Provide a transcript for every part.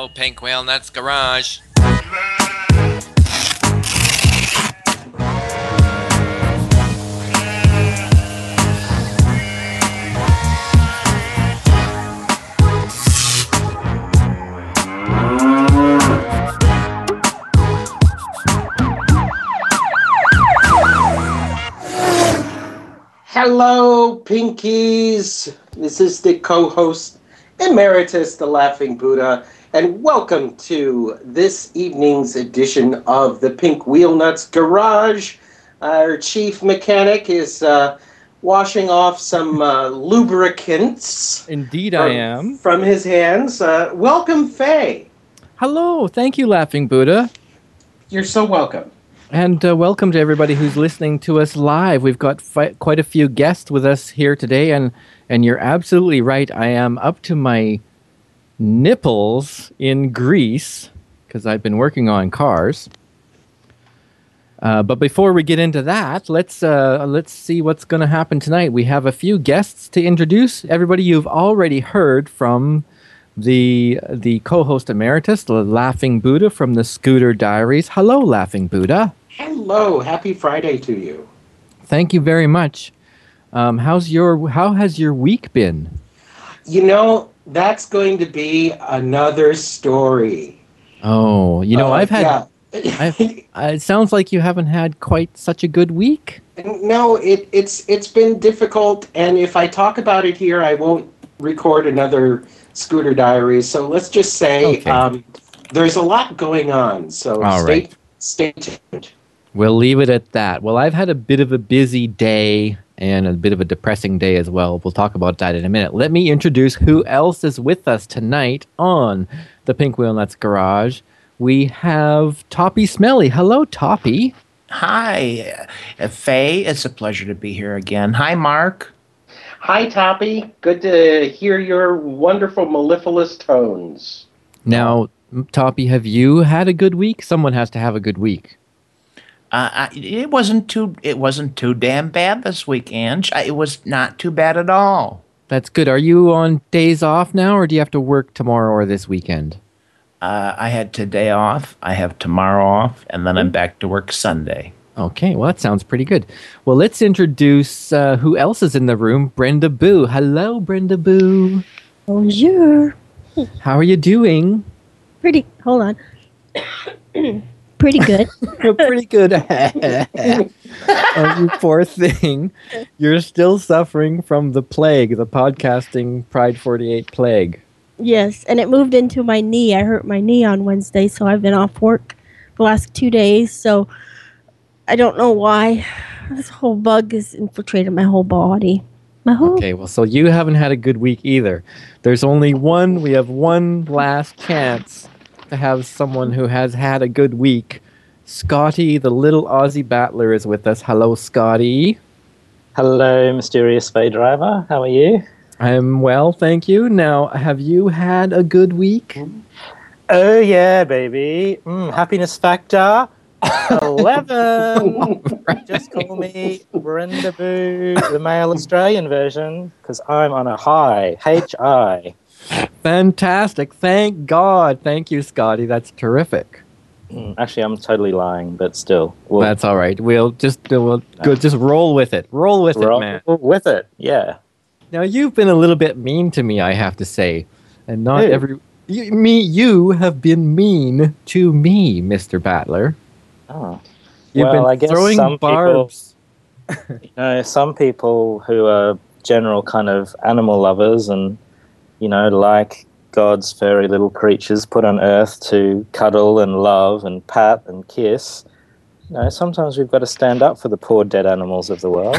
Pink Whale Nuts Garage. Hello, Pinkies. This is the co-host emeritus, the Laughing Buddha, and welcome to this evening's edition of the Pink Wheel Nuts Garage. Our chief mechanic is washing off some lubricants. Indeed, I am. From his hands. Welcome, Faye. Hello, thank you, Laughing Buddha. You're so welcome. And welcome to everybody who's listening to us live. We've got quite a few guests with us here today, and you're absolutely right. I am up to my nipples in grease because I've been working on cars. But before we get into that, let's see what's going to happen tonight. We have a few guests to introduce. Everybody you've already heard from the co-host emeritus, the Laughing Buddha from the Scooter Diaries. Hello, Laughing Buddha. Hello. Happy Friday to you. Thank you very much. How has your week been? You know, that's going to be another story. Oh, I've had. Yeah. It sounds like you haven't had quite such a good week. No, it's been difficult, and if I talk about it here, I won't record another Scooter Diaries. So let's just say there's a lot going on. So stay tuned. We'll leave it at that. Well, I've had a bit of a busy day and a bit of a depressing day as well. We'll talk about that in a minute. Let me introduce who else is with us tonight on the Pink Wheel Nuts Garage. We have Toppy Smelly. Hello, Toppy. Hi, Faye. It's a pleasure to be here again. Hi, Mark. Hi, Toppy. Good to hear your wonderful mellifluous tones. Now, Toppy, have you had a good week? Someone has to have a good week. It wasn't too damn bad this week, Ange. It was not too bad at all. That's good. Are you on days off now, or do you have to work tomorrow or this weekend? I had today off. I have tomorrow off, and then I'm back to work Sunday. Okay, well, that sounds pretty good. Well, let's introduce who else is in the room. Brenda Boo. Hello, Brenda Boo. Bonjour. How are you doing? Hold on. Pretty good. Pretty good. Oh, you poor thing. You're still suffering from the plague, the podcasting Pride 48 plague. Yes, and it moved into my knee. I hurt my knee on Wednesday, so I've been off work the last 2 days. So I don't know why. This whole bug has infiltrated my whole body. Okay, well, so you haven't had a good week either. There's only one. We have one last chance to have someone who has had a good week. Scotty, the little Aussie battler, is with us. Hello, Scotty. Hello, mysterious Faye driver. How are you? I'm well, thank you. Now, have you had a good week? Oh, yeah, baby. Happiness factor 11. Just call me Brenda Boo, the male Australian version, because I'm on a high. H-I. Fantastic. Thank God. Thank you, Scotty. That's terrific. Actually, I'm totally lying, but still. That's all right. We'll just roll with it. Roll with it, man. Roll with it, yeah. Now, you've been a little bit mean to me, I have to say. And not you have been mean to me, Mr. Battler. Oh. You've been throwing barbs. Some people who are general kind of animal lovers and, like God's furry little creatures put on earth to cuddle and love and pat and kiss. Sometimes we've got to stand up for the poor dead animals of the world.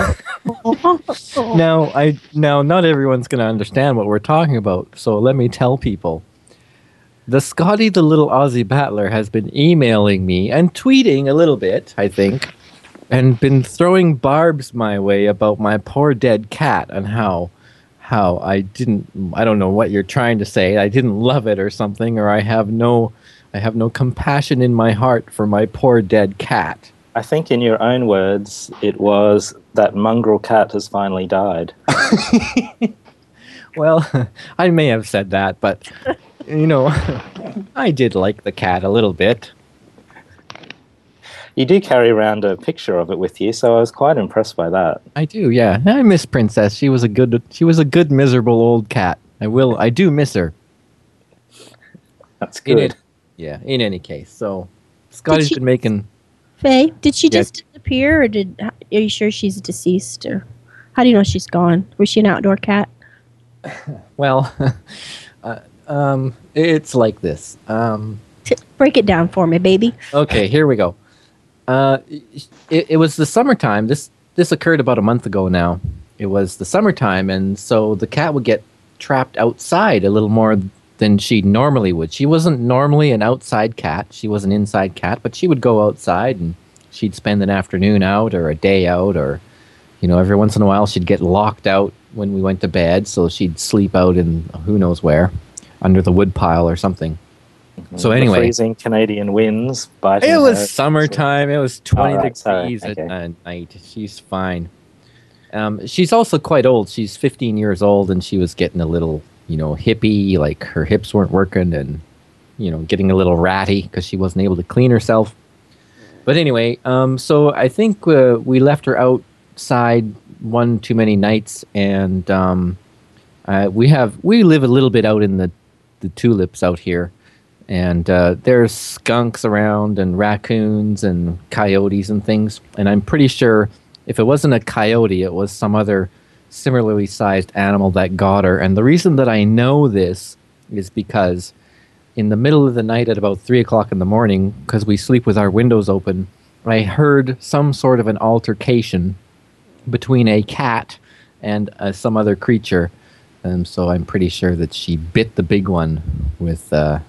Now, not everyone's going to understand what we're talking about, so let me tell people. The Scotty the Little Aussie Battler has been emailing me and tweeting a little bit, I think, and been throwing barbs my way about my poor dead cat and how I don't know what you're trying to say. I didn't love it or something, or I have no compassion in my heart for my poor dead cat. I think in your own words, it was that mongrel cat has finally died. Well, I may have said that, but you know, I did like the cat a little bit. You do carry around a picture of it with you, so I was quite impressed by that. I do, yeah. I miss Princess. She was a good miserable old cat. I do miss her. That's good. In any case. So Scotty's been making Faye, did she just disappear, or are you sure she's deceased, or how do you know she's gone? Was she an outdoor cat? well, it's like this. Break it down for me, baby. Okay, here we go. It was the summertime. This occurred about a month ago now. It was the summertime, and so the cat would get trapped outside a little more than she normally would. She wasn't normally an outside cat. She was an inside cat, but she would go outside, and she'd spend an afternoon out or a day out, or, every once in a while she'd get locked out when we went to bed, so she'd sleep out in who knows where, under the woodpile or something. So anyway, the freezing Canadian winds biting. It was her. summertime. It was 20 degrees Okay. at night. She's fine. She's also quite old. She's 15 years old, and she was getting a little, hippie. Like her hips weren't working, and getting a little ratty because she wasn't able to clean herself. But anyway, so I think we left her outside one too many nights, and we live a little bit out in the tulips out here. And there's skunks around and raccoons and coyotes and things. And I'm pretty sure if it wasn't a coyote, it was some other similarly sized animal that got her. And the reason that I know this is because in the middle of the night at about 3 o'clock in the morning, because we sleep with our windows open, I heard some sort of an altercation between a cat and some other creature. And so I'm pretty sure that she bit the big one with a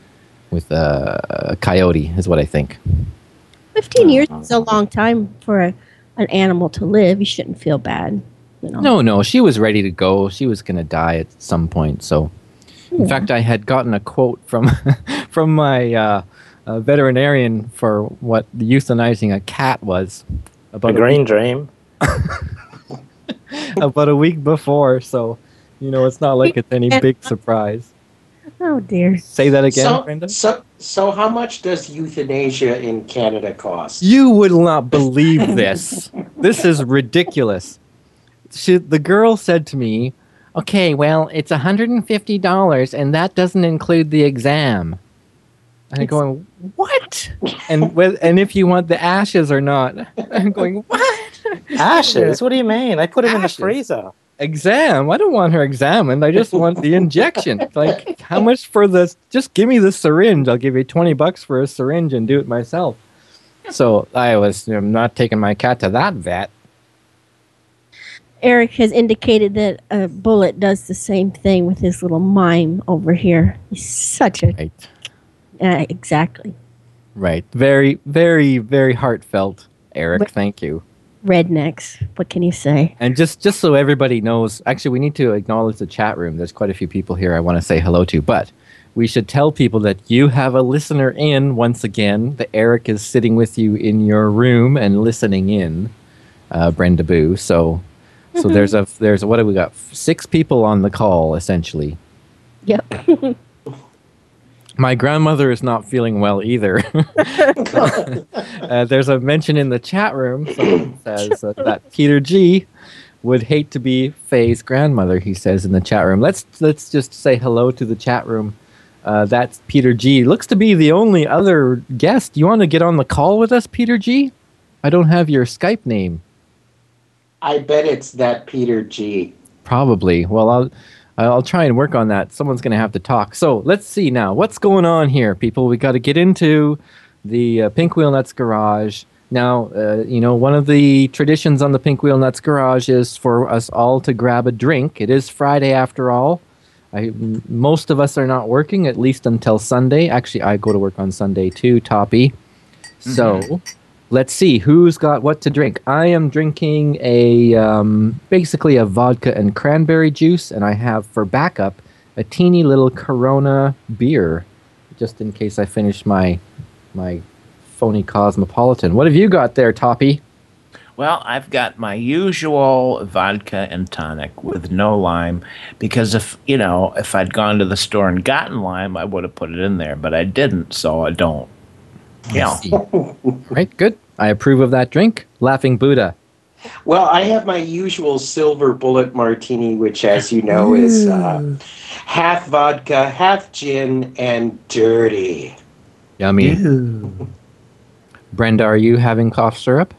coyote, is what I think. 15 years is a long time for an animal to live. You shouldn't feel bad. No, she was ready to go. She was going to die at some point. So, in fact, I had gotten a quote from my veterinarian for what euthanizing a cat was. A green dream. About a week before. So, it's not like it's any big surprise. Oh dear. Say that again, Brenda? So how much does euthanasia in Canada cost? You will not believe this. This is ridiculous. The girl said to me, okay, well, it's $150, and that doesn't include the exam. And I'm going, what? And if you want the ashes or not. I'm going, what? Ashes? What do you mean? I put them in the Ashes. freezer. Exam? I don't want her examined. I just want the injection. Like, how much for this? Just give me the syringe. I'll give you $20 for a syringe and do it myself. So I'm not taking my cat to that vet. Eric has indicated that a bullet does the same thing with his little mime over here. He's such a... Right. Exactly. Right. Very, very, very heartfelt, Eric. Thank you. Rednecks. What can you say? And just so everybody knows, actually, we need to acknowledge the chat room. There's quite a few people here I want to say hello to, but we should tell people that you have a listener in once again. That Eric is sitting with you in your room and listening in, Brenda Boo. So there's what have we got? 6 people on the call essentially. Yep. My grandmother is not feeling well either. There's a mention in the chat room. Someone says that Peter G would hate to be Faye's grandmother, he says in the chat room. Let's just say hello to the chat room. That's Peter G. Looks to be the only other guest. You want to get on the call with us, Peter G? I don't have your Skype name. I bet it's that Peter G. Probably. Well, I'll try and work on that. Someone's going to have to talk. So let's see now. What's going on here, people? We got to get into the Pink Wheel Nuts Garage. Now, one of the traditions on the Pink Wheel Nuts Garage is for us all to grab a drink. It is Friday after all. Most of us are not working, at least until Sunday. Actually, I go to work on Sunday too, Toppy. Mm-hmm. So let's see who's got what to drink. I am drinking basically a vodka and cranberry juice, and I have for backup a teeny little Corona beer, just in case I finish my phony Cosmopolitan. What have you got there, Toppy? Well, I've got my usual vodka and tonic with no lime because if I'd gone to the store and gotten lime, I would have put it in there, but I didn't, so I don't. Yeah. Right, good. I approve of that drink. Laughing Buddha. Well, I have my usual silver bullet martini, which, as you know, is half vodka, half gin, and dirty. Yummy. Brenda, are you having cough syrup?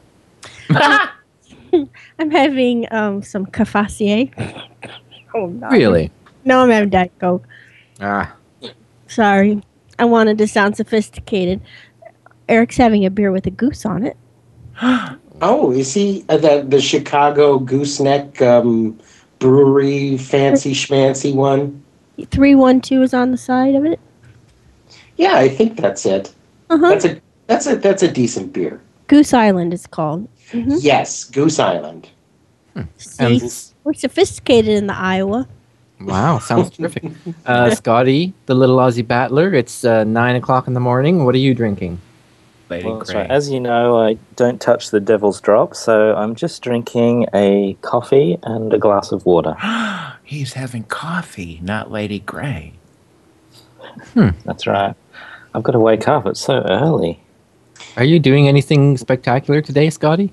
I'm having some Cavassier. Oh, no. Really? No, I'm having Diet Coke. Ah. Sorry. I wanted to sound sophisticated. Eric's having a beer with a goose on it. Oh, is he the Chicago Gooseneck Brewery fancy schmancy one? 312 is on the side of it. Yeah, I think that's it. Uh-huh. That's a decent beer. Goose Island is called. Mm-hmm. Yes, Goose Island. See, we're sophisticated in the Iowa. Wow, sounds terrific. Scotty, the little Aussie battler, it's 9 o'clock in the morning. What are you drinking? Lady Well, that's Grey. right. As you know, I don't touch the devil's drop, so I'm just drinking a coffee and a glass of water. He's having coffee, not Lady Grey. That's right. I've got to wake up. It's so early. Are you doing anything spectacular today, Scotty?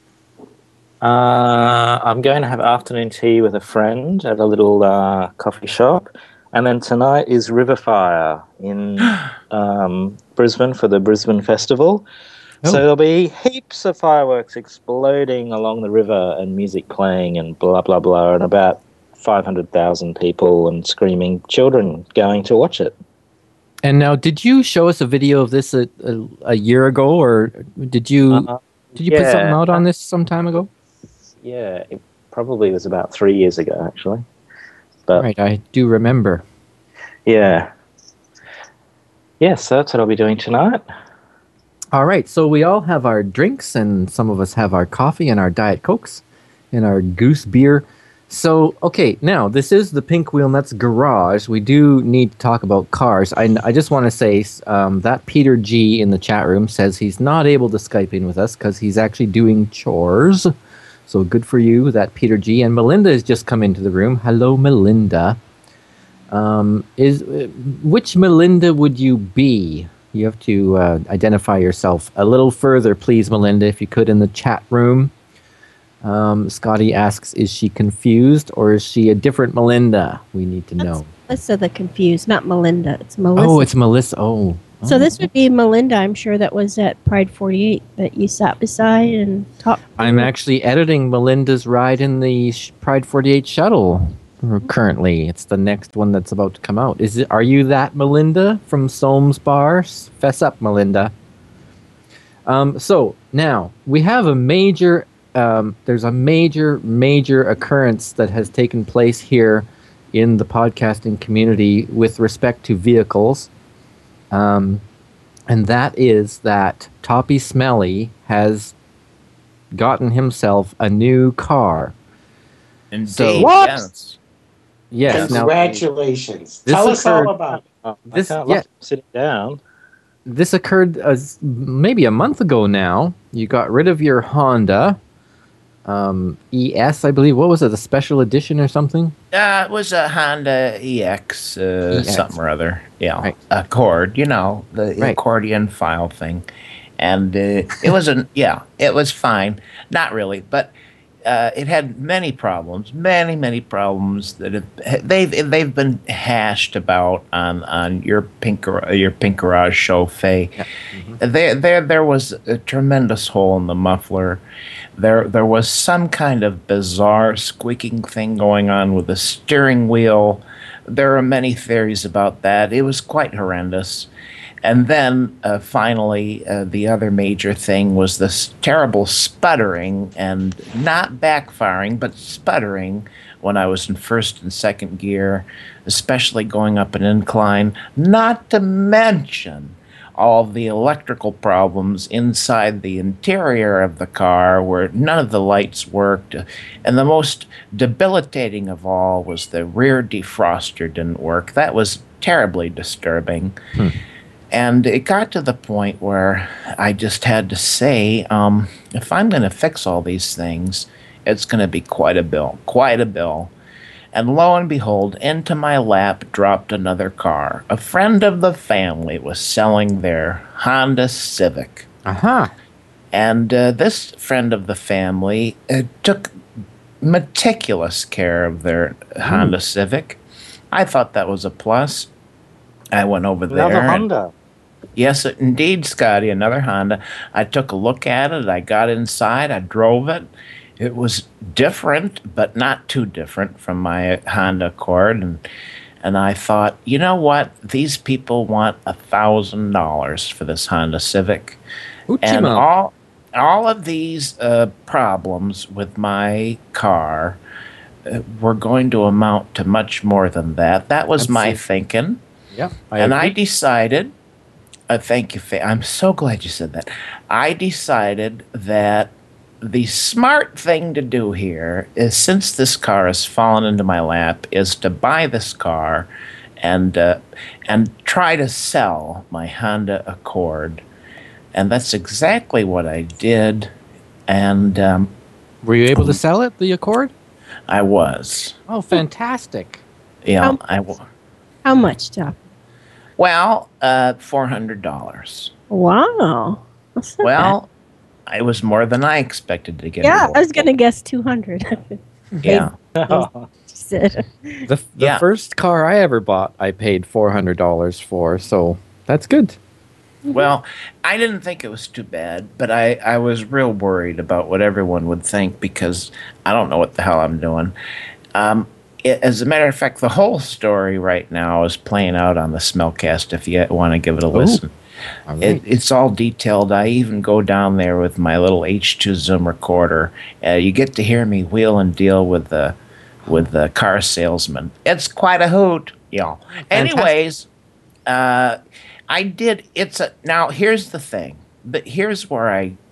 I'm going to have afternoon tea with a friend at a little coffee shop. And then tonight is Riverfire in Brisbane for the Brisbane Festival. Oh. So there'll be heaps of fireworks exploding along the river and music playing and blah, blah, blah, and about 500,000 people and screaming children going to watch it. And now, did you show us a video of this a year ago, or did you put yeah. something out on this some time ago? Yeah, it probably was about 3 years ago, actually. But Right, I do remember. yeah. Yeah, so that's what I'll be doing tonight. All right, so we all have our drinks, and some of us have our coffee and our Diet Cokes and our goose beer. So, okay, now, this is the Pink Wheel Nuts Garage. We do need to talk about cars. I just want to say that Peter G in the chat room says he's not able to Skype in with us because he's actually doing chores. So good for you, that Peter G. And Melinda has just come into the room. Hello, Melinda. Which Melinda would you be? You have to identify yourself a little further, please, Melinda, if you could, in the chat room. Scotty asks, is she confused or is she a different Melinda? We need to know. Melissa the confused, not Melinda. It's Melissa. Oh, it's Melissa. Oh. So this would be Melinda, I'm sure, that was at Pride 48 that you sat beside and talked. I'm actually editing Melinda's ride in the Pride 48 shuttle currently. It's the next one that's about to come out. Are you that Melinda from Soames Bar? Fess up, Melinda. So now we have a major. There's a major occurrence that has taken place here in the podcasting community with respect to vehicles. And that is that Toppy Smelly has gotten himself a new car. Indeed. So- What? Yes. Now, Congratulations. this Tell us occurred- all about it. Oh, This- I can't yeah. laugh sitting down. this occurred maybe a month ago now. You got rid of your Honda ES, I believe. What was it? A special edition or something? It was a Honda EX, EX. something or other. Yeah, Right. Accord, the Right. accordion file thing. And it was it was fine. Not really, but it had many problems many problems that they've been hashed about on your Pink Garage show, Faye. Yeah. There was a tremendous hole in the muffler. There was some kind of bizarre squeaking thing going on with the steering wheel. There are many theories about that. It was quite horrendous. And then finally, the other major thing was this terrible sputtering, and not backfiring, but sputtering when I was in first and second gear, especially going up an incline, not to mention all of the electrical problems inside the interior of the car where none of the lights worked. And the most debilitating of all was the rear defroster didn't work. That was terribly disturbing. And it got to the point where I just had to say, if I'm going to fix all these things, it's going to be quite a bill, quite a bill. And lo and behold, into my lap dropped another car. A friend of the family was selling their Honda Civic. Uh-huh. And this friend of the family took meticulous care of their Honda Civic. I thought that was a plus. I went over there. Another Honda. Yes, indeed, Scotty, another Honda. I took a look at it. I got inside. I drove it. It was different, but not too different from my Honda Accord. And I thought, you know what? These people want $1,000 for this Honda Civic. And all of these problems with my car were going to amount to much more than that. That was my thinking. Yeah. I decided, thank you, Faye. I'm so glad you said that. I decided that the smart thing to do here is, since this car has fallen into my lap, is to buy this car and try to sell my Honda Accord. And that's exactly what I did. And were you able to sell it, the Accord? I was. Oh, fantastic. Yeah, How much, Top? Well, $400. Wow. That's not bad. It was more than I expected to get. Yeah, I was going to guess 200. Yeah. Said. The first car I ever bought, I paid $400 for, so that's good. Well, I didn't think it was too bad, but I was real worried about what everyone would think, because I don't know what the hell I'm doing. As a matter of fact, the whole story right now is playing out on the Smellcast if you want to give it a listen. All right. It's all detailed. I even go down there with my little H2 Zoom recorder. You get to hear me wheel and deal with the car salesman. It's quite a hoot, y'all. Anyways, I did. Now here's the thing. But here's where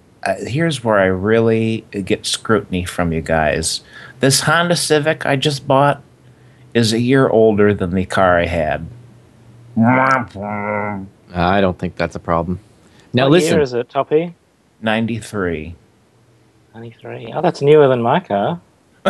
I really get scrutiny from you guys. This Honda Civic I just bought is a year older than the car I had. I don't think that's a problem. Now What listen. year is it, Toppy? 93. 93. Oh, that's newer than my car.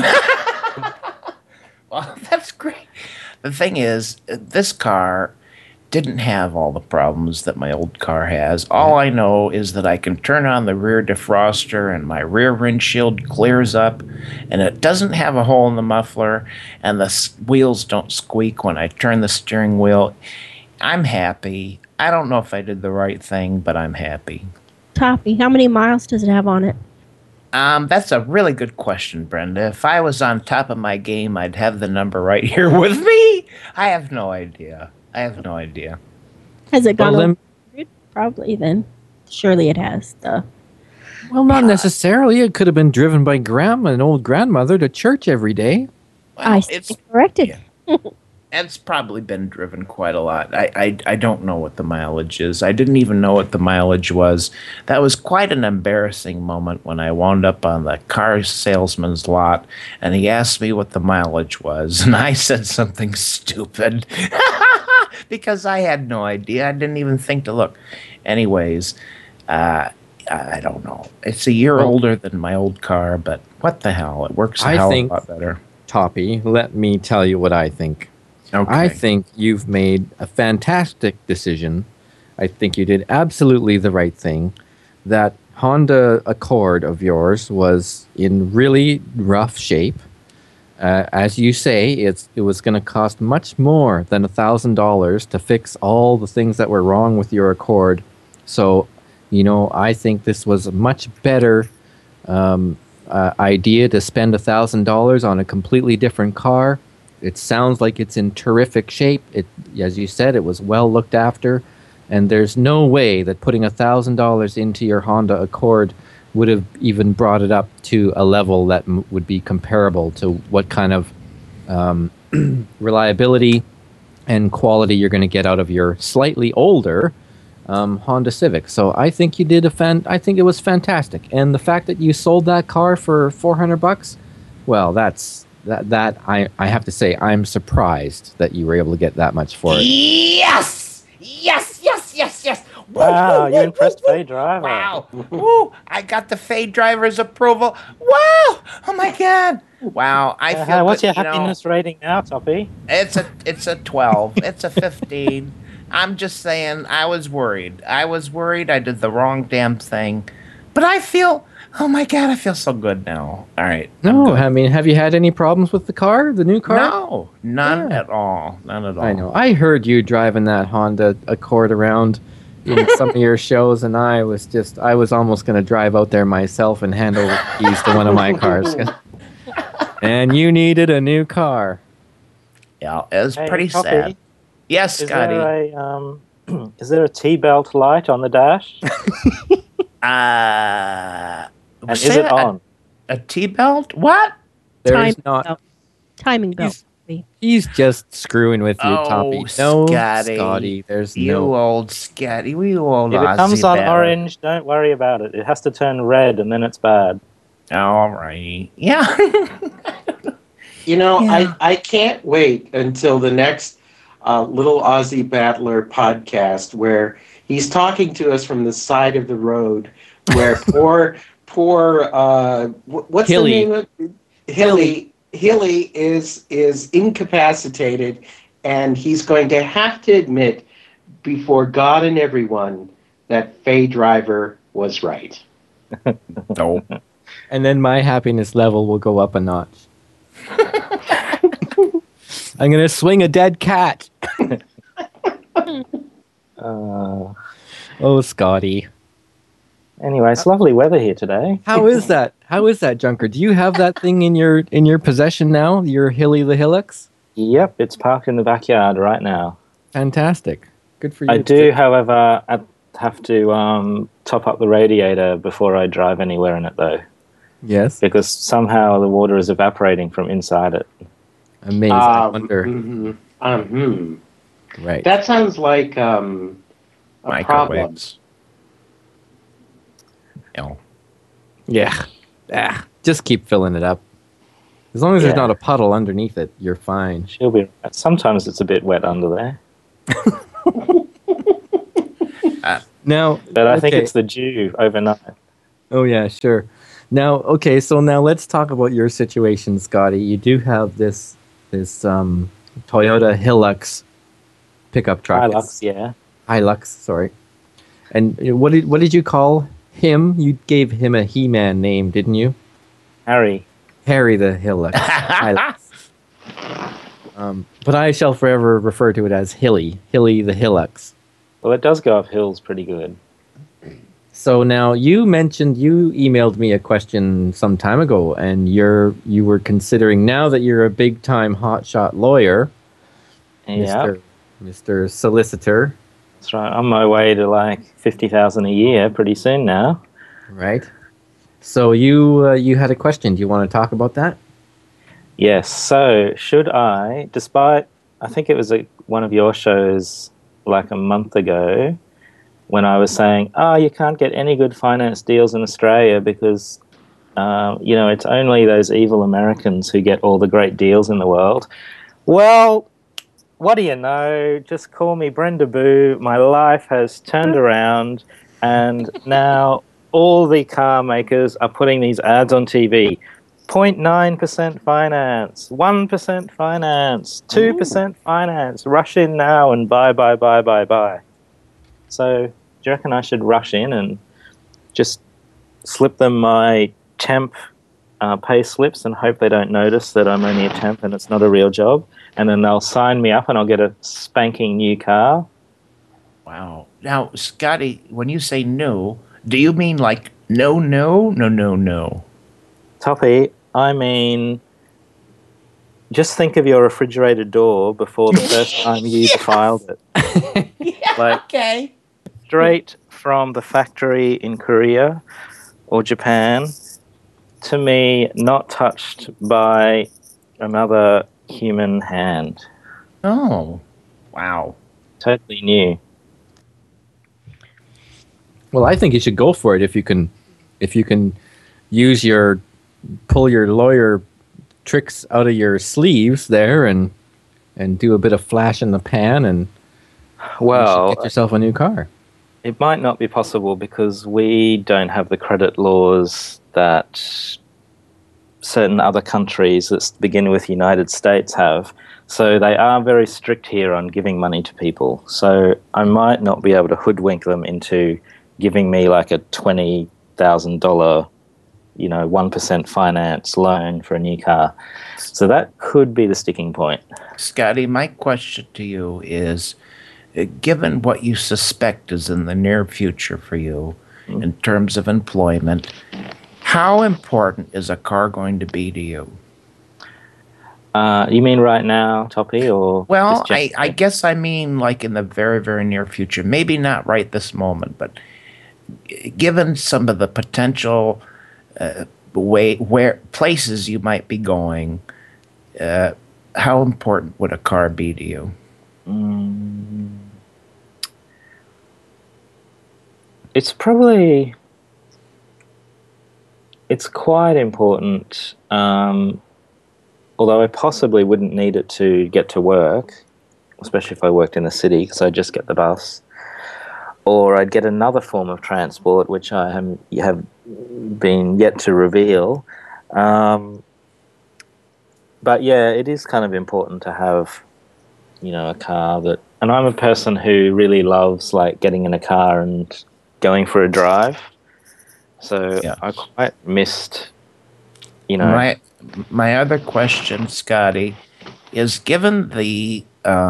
Well, that's great. The thing is, this car didn't have all the problems that my old car has. All I know is that I can turn on the rear defroster and my rear windshield clears up, and it doesn't have a hole in the muffler, and the wheels don't squeak when I turn the steering wheel. I'm happy. I don't know if I did the right thing, but I'm happy. Toppy, how many miles does it have on it? That's a really good question, Brenda. If I was on top of my game, I'd have the number right here with me. I have no idea. Has it gone Well, over 100? Probably then. Surely it has. Well, not necessarily. It could have been driven by an old grandmother to church every day. I stand corrected. Yeah. It's probably been driven quite a lot. I don't know what the mileage is. I didn't even know what the mileage was. That was quite an embarrassing moment when I wound up on the car salesman's lot, and he asked me what the mileage was, and I said something stupid because I had no idea. I didn't even think to look. Anyways, I don't know. It's a year older than my old car, but what the hell? It works a hell of a lot better. Toppy, let me tell you what I think. Okay. I think you've made a fantastic decision. I think you did absolutely the right thing. That Honda Accord of yours was in really rough shape. As you say, it was going to cost much more than $1,000 to fix all the things that were wrong with your Accord. So, I think this was a much better idea to spend $1,000 on a completely different car. It sounds like it's in terrific shape. As you said, it was well looked after, and there's no way that putting $1,000 into your Honda Accord would have even brought it up to a level that would be comparable to what kind of reliability and quality you're going to get out of your slightly older Honda Civic. So I think you did I think it was fantastic, and the fact that you sold that car for $400, well, that I have to say, I'm surprised that you were able to get that much for it. Yes! yes. Wow, you impressed Faye Driver. Wow. Woo, I got the Faye driver's approval. Wow. Oh my God. Wow. I feel What's good, your you know. happiness rating now, Toppy? It's a 12. It's a 15. I'm just saying I was worried. I did the wrong damn thing. But I feel, oh my God, I feel so good now. All right. I'm No, good. I mean, have you had any problems with the car, the new car? No, none Yeah. at all. None at all. I know. I heard you driving that Honda Accord around in some of your shows, and I was almost going to drive out there myself and hand over the keys to one of my cars. And you needed a new car. Yeah, it was Hey, pretty Toppy, sad. Yes, Is Scotty. is there a T-belt light on the dash? And is say it that- on? A T-belt? What? There's Timing not. belt. Timing belt. He's just screwing with you, Oh, Toppy. No, Scotty. Scotty. There's You no. old Scotty. You old If it comes Aussie on bear. orange, don't worry about it. It has to turn red, and then it's bad. All right. Yeah. You know, Yeah. I can't wait until the next Little Aussie Battler podcast where he's talking to us from the side of the road where what's Hilly. the name of Hilly is incapacitated, and he's going to have to admit before God and everyone that Faye Driver was right. No. And then my happiness level will go up a notch. I'm going to swing a dead cat. Oh, Scotty. Anyway, it's lovely weather here today. How is that? How is that, Junker? Do you have that thing in your possession now? Your Hilly the Hillocks? Yep, it's parked in the backyard right now. Fantastic. Good for you. I do, however, have to top up the radiator before I drive anywhere in it, though, Yes. because somehow the water is evaporating from inside it. Amazing. I wonder. Right. That sounds like a problem. Microwaves. No. Yeah. Just keep filling it up. As long as there's Yeah. not a puddle underneath it, you're fine. She'll be. Sometimes it's a bit wet under there, Now, but I think okay. it's the dew overnight. Oh yeah, sure. Now, okay, so now let's talk about your situation, Scotty. You do have this Toyota Hilux pickup truck. Hilux, yeah. Hilux, sorry. And what did you call him? You gave him a He-Man name, didn't you? Harry. Harry the Hilux. Hilux. But I shall forever refer to it as Hilly the Hilux. Well, it does go up hills pretty good. So now you emailed me a question some time ago, and you were considering, now that you're a big time hotshot lawyer, Yeah, Mr. Solicitor, that's right. On my way to like 50,000 a year pretty soon now. right? So you had a question. Do you want to talk about that? Yes. So should I, despite, I think it was one of your shows like a month ago, when I was saying, you can't get any good finance deals in Australia because, it's only those evil Americans who get all the great deals in the world. Well, what do you know? Just call me Brenda Boo. My life has turned around, and now all the car makers are putting these ads on TV. 0.9% finance, 1% finance, 2% finance. Rush in now and buy. So, do you reckon I should rush in and just slip them my temp pay slips and hope they don't notice that I'm only a temp and it's not a real job? And then they'll sign me up and I'll get a spanking new car. Wow. Now, Scotty, when you say no, do you mean like no? Toppy, I mean, just think of your refrigerator door before the first time you defiled it. Okay. Straight from the factory in Korea or Japan to me, not touched by another human hand. Oh. Wow. Totally new. Well, I think you should go for it if you can pull your lawyer tricks out of your sleeves there and do a bit of flash in the pan and You Well, should get yourself a new car. it might not be possible because we don't have the credit laws that certain other countries that begin with United States have. So they are very strict here on giving money to people. So I might not be able to hoodwink them into giving me like a $20,000, 1% finance loan for a new car. So that could be the sticking point. Scotty, my question to you is, given what you suspect is in the near future for you in terms of employment, how important is a car going to be to you? You mean right now, Toppy, or? Well, just I guess I mean like in the very, very near future. Maybe not right this moment, but given some of the potential where places you might be going, how important would a car be to you? It's quite important, although I possibly wouldn't need it to get to work, especially if I worked in the city, because I'd just get the bus. Or I'd get another form of transport, which I have been yet to reveal. But yeah, it is kind of important to have, a car that... And I'm a person who really loves, like, getting in a car and going for a drive. So Yeah. I quite missed, My other question, Scotty, is given the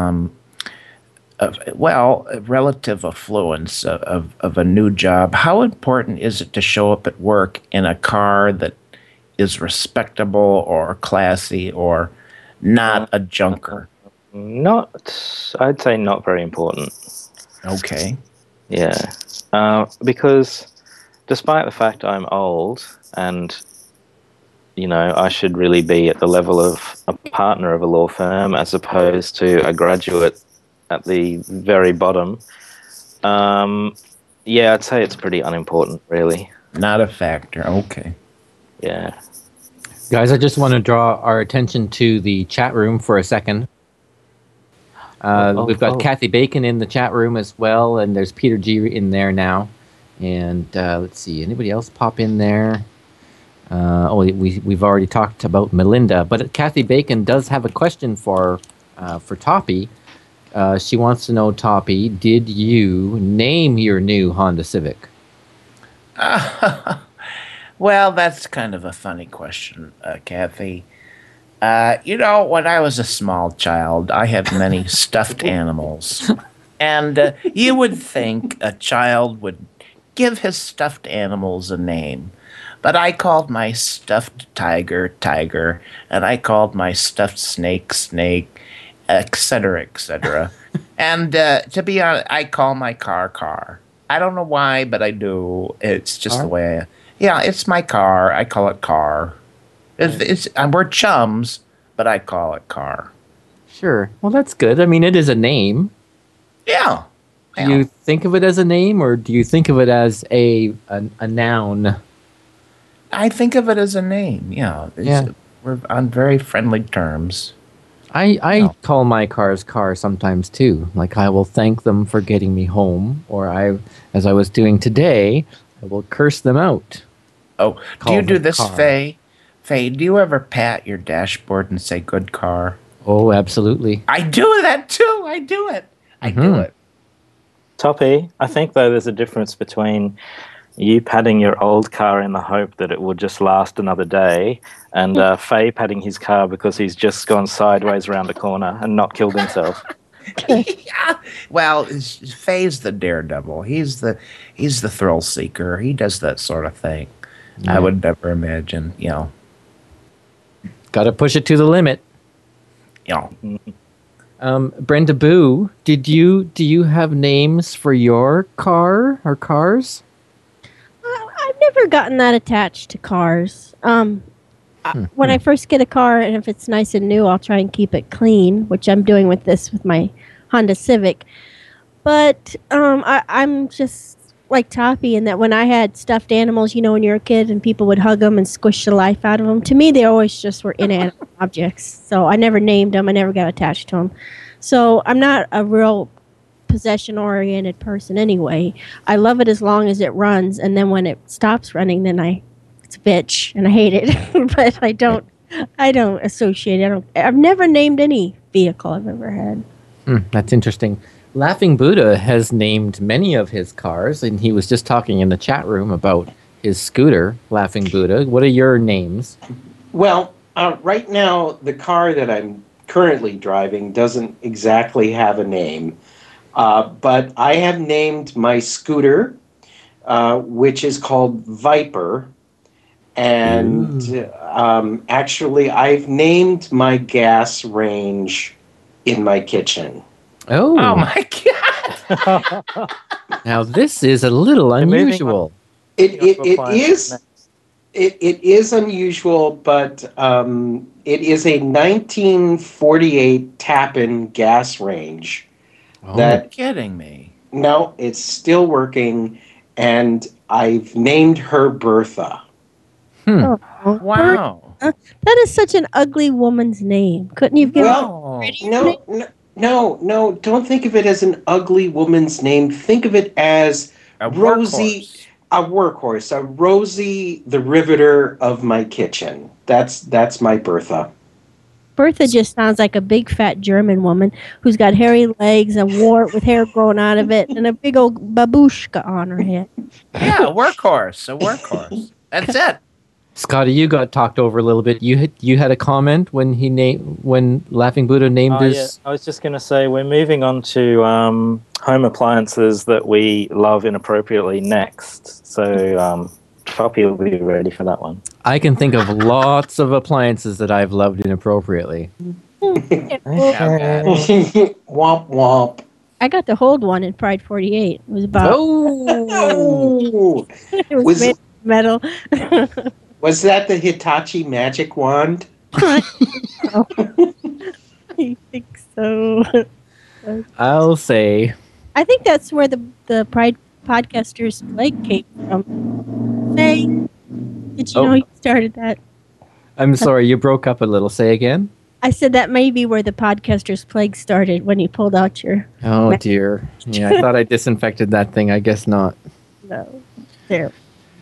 relative affluence of a new job, how important is it to show up at work in a car that is respectable or classy or not a junker? I'd say not very important. Okay. Yeah. Because despite the fact I'm old and, I should really be at the level of a partner of a law firm as opposed to a graduate at the very bottom, I'd say it's pretty unimportant, really. Not a factor. Okay. Yeah. Guys, I just want to draw our attention to the chat room for a second. We've got Kathy Bacon in the chat room as well, and there's Peter G in there now. And let's see, anybody else pop in there? We've already talked about Melinda, but Kathy Bacon does have a question for Toppy. She wants to know, Toppy, did you name your new Honda Civic? Well, that's kind of a funny question, Kathy. When I was a small child, I had many stuffed animals. And you would think a child would give his stuffed animals a name. But I called my stuffed tiger, tiger, and I called my stuffed snake, snake, etc., etc. And to be honest, I call my car, car. I don't know why, but I do. It's just the way it's my car. I call it car. We're chums, but I call it car. Sure. Well, that's good. I mean, it is a name. Yeah. Do you think of it as a name, or do you think of it as a noun? I think of it as a name. Yeah. We're on very friendly terms. I call my cars car sometimes too. Like, I will thank them for getting me home, or as I was doing today, I will curse them out. Oh, do you do this, Faye? Faye, do you ever pat your dashboard and say "good car"? Oh, absolutely. I do that too. I do it. I do it. Toppy, I think though there's a difference between you patting your old car in the hope that it will just last another day, and Faye patting his car because he's just gone sideways around a corner and not killed himself. Yeah. Well, Faye's the daredevil. He's the thrill seeker. He does that sort of thing. Yeah. I would never imagine. Got to push it to the limit. Brenda Boo, do you have names for your car or cars? I've never gotten that attached to cars. When I first get a car, and if it's nice and new, I'll try and keep it clean, which I'm doing with my Honda Civic. But I'm just like Toppy in that when I had stuffed animals, when you're a kid and people would hug them and squish the life out of them, to me they always just were inanimate objects. So I never named them. I never got attached to them. So I'm not a real possession-oriented person anyway. I love it as long as it runs, and then when it stops running, then it's a bitch, and I hate it. But I don't associate. I've never named any vehicle I've ever had. That's interesting. Laughing Buddha has named many of his cars, and he was just talking in the chat room about his scooter, Laughing Buddha. What are your names? Well, right now, the car that I'm currently driving doesn't exactly have a name, but I have named my scooter, which is called Viper, and actually, I've named my gas range in my kitchen. Oh my God! Now this is a little unusual. It is unusual, but it is a 1948 Tappan gas range. You're kidding me. No, it's still working, and I've named her Bertha. Oh, Wow. that is such an ugly woman's name. Couldn't you give No, don't think of it as an ugly woman's name. Think of it as Rosie, a workhorse, a Rosie the Riveter of my kitchen. That's my Bertha. Bertha just sounds like a big fat German woman who's got hairy legs, a wart with hair growing out of it, and a big old babushka on her head. Yeah, a workhorse. That's it. Scotty, you got talked over a little bit. You had a comment when Laughing Buddha named his. Yeah. I was just going to say we're moving on to home appliances that we love inappropriately next. So Poppy will be ready for that one. I can think of lots of appliances that I've loved inappropriately. Womp womp. I got to hold one in Pride 48. It was about. Oh, It was made of metal. was that the Hitachi magic wand? I think so. I'll say. I think that's where the Pride Podcasters Plague came from. Say, did you know you started that? I'm sorry, you broke up a little. Say again. I said that may be where the Podcasters Plague started when you pulled out your. Oh dear. Yeah, I thought I disinfected that thing. I guess not. No. There.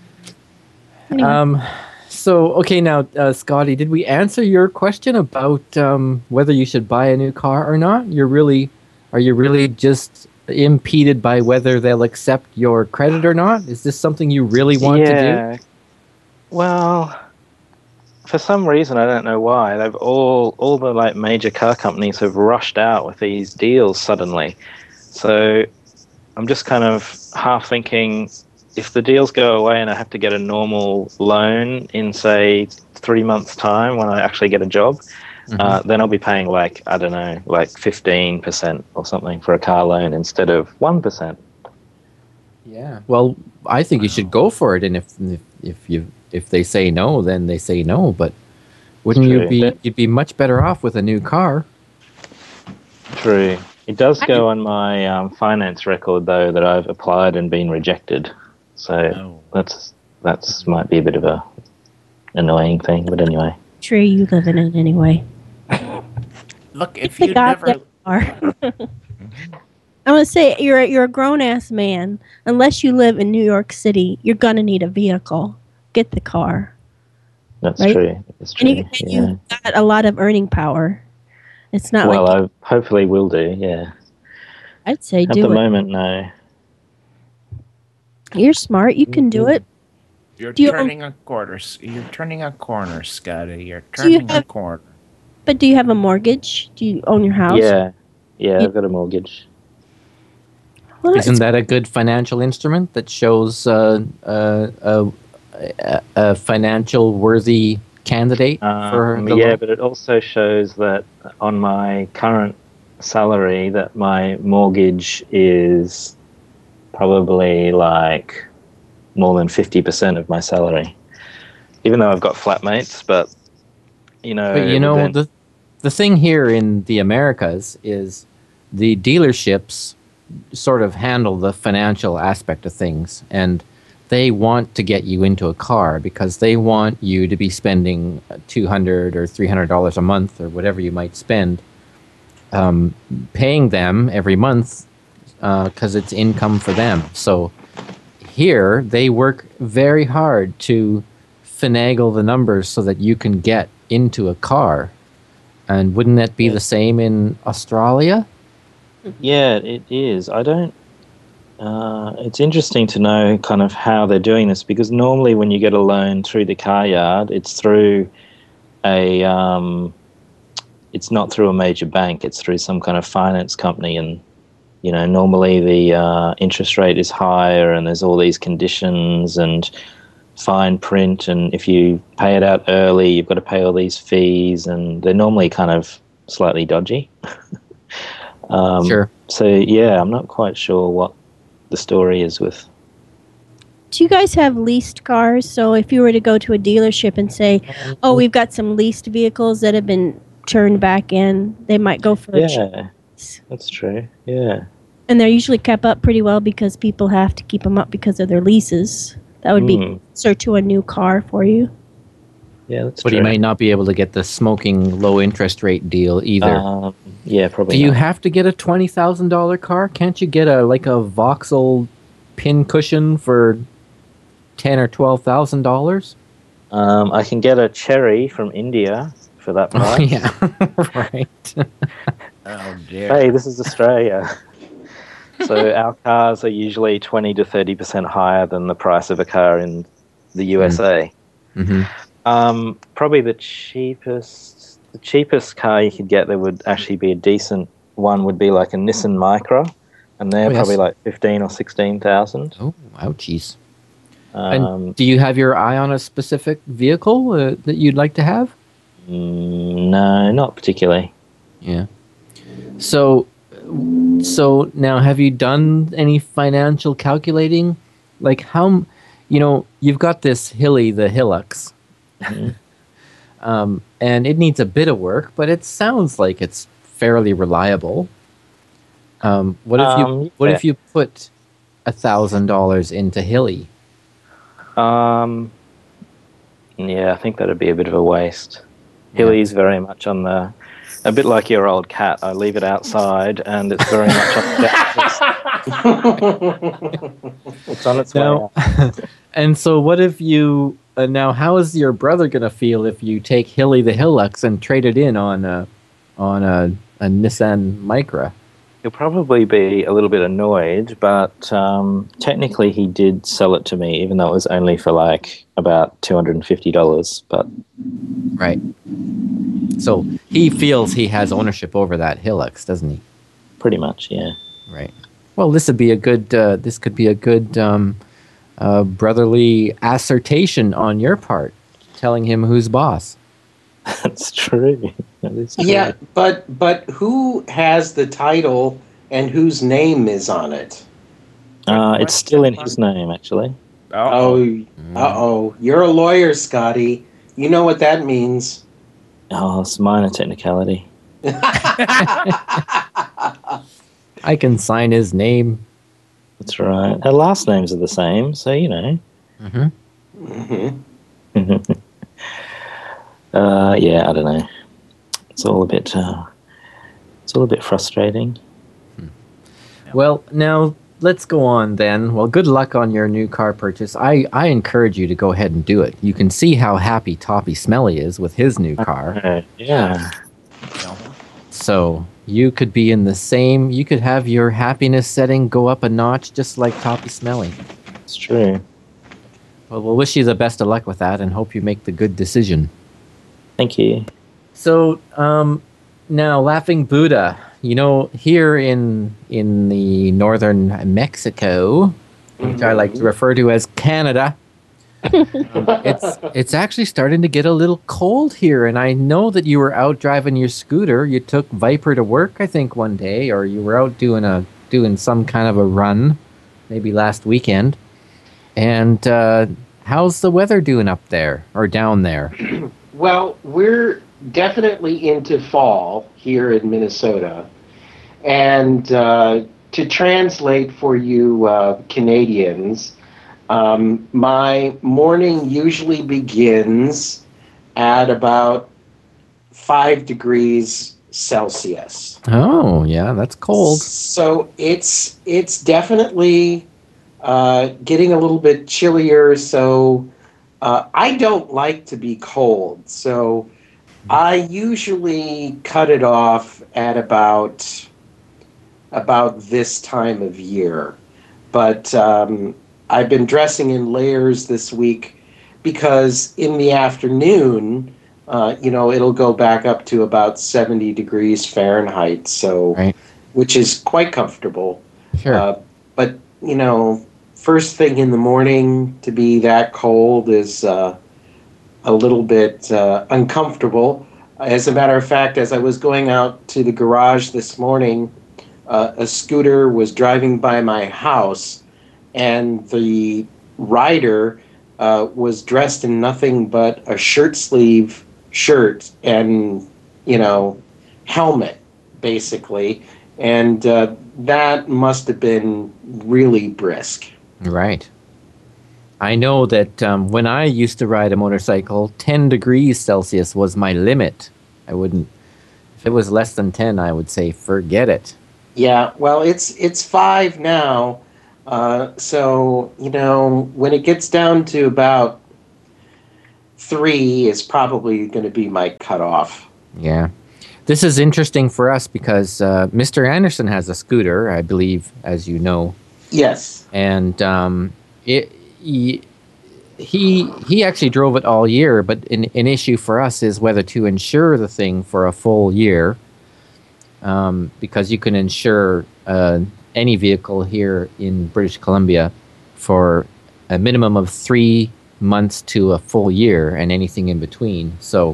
Anyway. So, okay, now, Scotty, did we answer your question about whether you should buy a new car or not? Are you really just impeded by whether they'll accept your credit or not? Is this something you really want to do? Well, for some reason, I don't know why, they've all the like major car companies have rushed out with these deals suddenly. So I'm just kind of half thinking, if the deals go away and I have to get a normal loan in, say, 3 months' time when I actually get a job, then I'll be paying like 15% or something for a car loan instead of 1%. Yeah. Well, I think you should go for it, and if they say no, then they say no. But wouldn't you'd be much better off with a new car? True. It does go on my finance record though that I've applied and been rejected. So that's might be a bit of a annoying thing, but anyway. Tree you live in it anyway. Look, if you never. I want to say you're a grown ass man. Unless you live in New York City, you're gonna need a vehicle. Get the car. That's right? true. It's true. And you've got a lot of earning power. It's not well, like I hopefully will do. Yeah. I'd say At do the it. moment, no. You're smart. You can do it. You're turning a corner, Scotty. You're turning a corner. But do you have a mortgage? Do you own your house? Yeah, I've got a mortgage. Well, Isn't that a good financial instrument that shows a financial worthy candidate for the loan? But it also shows that on my current salary that my mortgage is probably like more than 50% of my salary, even though I've got flatmates. But the thing here in the Americas is the dealerships sort of handle the financial aspect of things, and they want to get you into a car because they want you to be spending $200 or $300 a month or whatever you might spend, paying them every month because it's income for them. So here they work very hard to finagle the numbers so that you can get into a car. And wouldn't that be the same in Australia? Yeah, it is. I don't. It's interesting to know kind of how they're doing this, because normally when you get a loan through the car yard, it's through a. It's not through a major bank. It's through some kind of finance company, and normally the interest rate is higher, and there's all these conditions and fine print, and if you pay it out early, you've got to pay all these fees, and they're normally kind of slightly dodgy. Sure. So yeah, I'm not quite sure what the story is with. Do you guys have leased cars? So if you were to go to a dealership and say, "Oh, we've got some leased vehicles that have been turned back in," they might go for Yeah, that's true. Yeah. And they're usually kept up pretty well because people have to keep them up because of their leases. That would be closer to a new car for you. Yeah, that's But true. you may not be able to get the smoking low interest rate deal either. Yeah, probably. Do you not. have to get a $20,000 car? Can't you get a Vauxhall pin cushion for $10,000 or $12,000? I can get a Cherry from India for that Oh, price. yeah, right. Oh dear. Hey, this is Australia. So our cars are usually 20 to 30% higher than the price of a car in the USA. Hmm. Probably the cheapest car you could get that would actually be a decent one would be like a Nissan Micra, and they're Oh, yes. probably like 15 or 16,000. Oh, ouchies. And do you have your eye on a specific vehicle that you'd like to have? No, not particularly. Yeah. So now, have you done any financial calculating? Like how, you've got this the Hilux, and it needs a bit of work, but it sounds like it's fairly reliable. What if you put $1,000 into Hilly? Yeah, I think that'd be a bit of a waste. Hilly's very much on a bit like your old cat. I leave it outside, and it's very much on the It's on its way out. And so what if you now how is your brother going to feel if you take Hilly the Hilux and trade it in on a Nissan Micra? He'll probably be a little bit annoyed, but technically he did sell it to me, even though it was only for like about $250. But Right. So he feels he has ownership over that Hilux, doesn't he? pretty much, yeah. Right. Well, this could be a good brotherly assertion on your part, telling him who's boss. That's true. That is true. Yeah, but who has the title and whose name is on it? It's still in his name, actually. Uh-oh. You're a lawyer, Scotty. You know what that means. Oh, it's a minor technicality. I can sign his name. That's right. Our last names are the same, so you know. Yeah, I don't know. It's all a bit frustrating. Well, now let's go on then. Well, good luck on your new car purchase. I encourage you to go ahead and do it. You can see how happy Toppy Smelly is with his new car. Yeah. So you could be in the same. You could have your happiness setting go up a notch, just like Toppy Smelly. It's true. Well, we'll wish you the best of luck with that, and hope you make the good decision. Thank you. So now, Laughing Buddha, here in the northern Mexico, which I like to refer to as Canada, it's actually starting to get a little cold here. And I know that you were out driving your scooter. You took Viper to work, I think, one day, or you were out doing some kind of a run, maybe last weekend. And how's the weather doing up there or down there? Well, we're definitely into fall here in Minnesota. And to translate for you Canadians, my morning usually begins at about 5 degrees Celsius. Oh, yeah, that's cold. So it's definitely getting a little bit chillier. So I don't like to be cold. So I usually cut it off at about this time of year. But I've been dressing in layers this week because in the afternoon, it'll go back up to about 70 degrees Fahrenheit, so Right. which is quite comfortable. Sure. But first thing in the morning to be that cold is a little bit uncomfortable. As a matter of fact, as I was going out to the garage this morning, a scooter was driving by my house, and the rider was dressed in nothing but a shirt sleeve shirt and helmet, basically, and that must have been really brisk. Right. I know that when I used to ride a motorcycle, 10 degrees Celsius was my limit. I wouldn't, if it was less than 10, I would say forget it. Yeah, well, it's 5 now, so when it gets down to about 3 is probably going to be my cutoff. Yeah. This is interesting for us because Mr. Anderson has a scooter, I believe, as you know. Yes. And he actually drove it all year, but an issue for us is whether to insure the thing for a full year, because you can insure any vehicle here in British Columbia for a minimum of 3 months to a full year and anything in between. So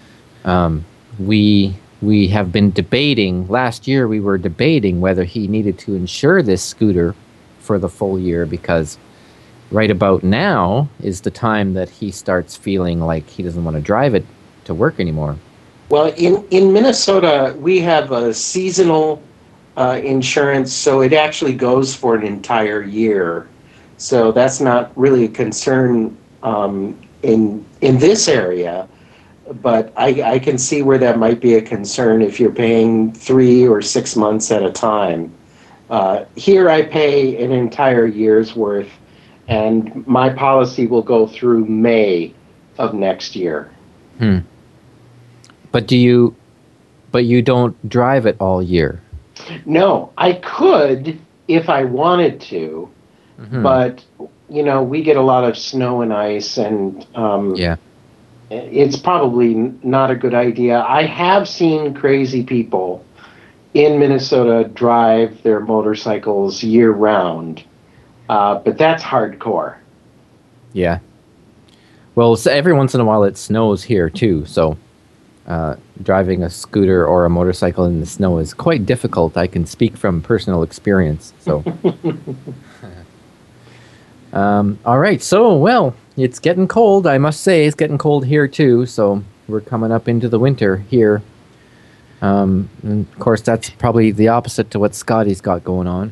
we have been debating, last year we were debating whether he needed to insure this scooter for the full year, because right about now is the time that he starts feeling like he doesn't want to drive it to work anymore. Well, in Minnesota, we have a seasonal insurance, so it actually goes for an entire year. So that's not really a concern in this area, but I can see where that might be a concern if you're paying 3 or 6 months at a time. Here I pay an entire year's worth, and my policy will go through May of next year. But you don't drive it all year. No, I could if I wanted to, but we get a lot of snow and ice, and Yeah. it's probably not a good idea. I have seen crazy people in Minnesota drive their motorcycles year round, but that's hardcore. Yeah. Well, so every once in a while it snows here too, so driving a scooter or a motorcycle in the snow is quite difficult. I can speak from personal experience. So, all right. So, well, it's getting cold. I must say, it's getting cold here too. So we're coming up into the winter here. And of course, that's probably the opposite to what Scotty's got going on.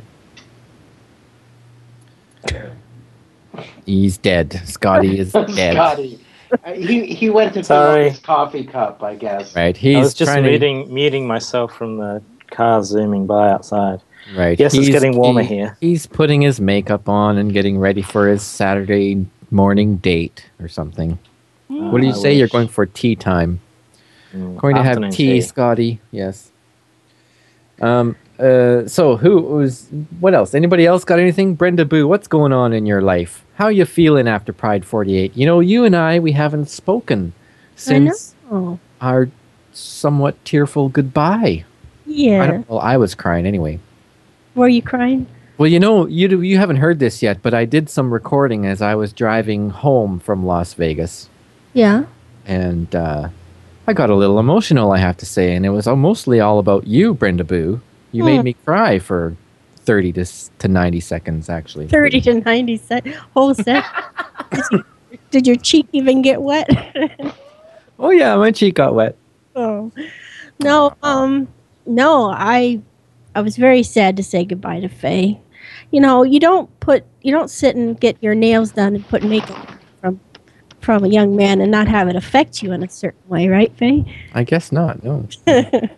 He's dead. Scotty is dead. Scotty. He went to fill up his coffee cup, I guess. Right. I was just trying muting myself from the car zooming by outside. Right. Yes, it's getting warmer here. He's putting his makeup on and getting ready for his Saturday morning date or something. What do you say? You're going for tea time. Going to have tea, Scotty. Yes. So what else? Anybody else got anything? Brenda Boo, what's going on in your life? How you feeling after Pride 48? You and I, we haven't spoken since our somewhat tearful goodbye. Yeah. I was crying anyway. Were you crying? Well, you haven't heard this yet, but I did some recording as I was driving home from Las Vegas. Yeah. And I got a little emotional, I have to say, and it was mostly all about you, Brenda Boo. You made me cry for 30 to 90 seconds, actually. 30 to 90 seconds. Whole set. Did your cheek even get wet? Oh, yeah, my cheek got wet. Oh. No, no, I was very sad to say goodbye to Faye. You don't sit and get your nails done and put makeup from a young man and not have it affect you in a certain way, right, Faye? I guess not, no.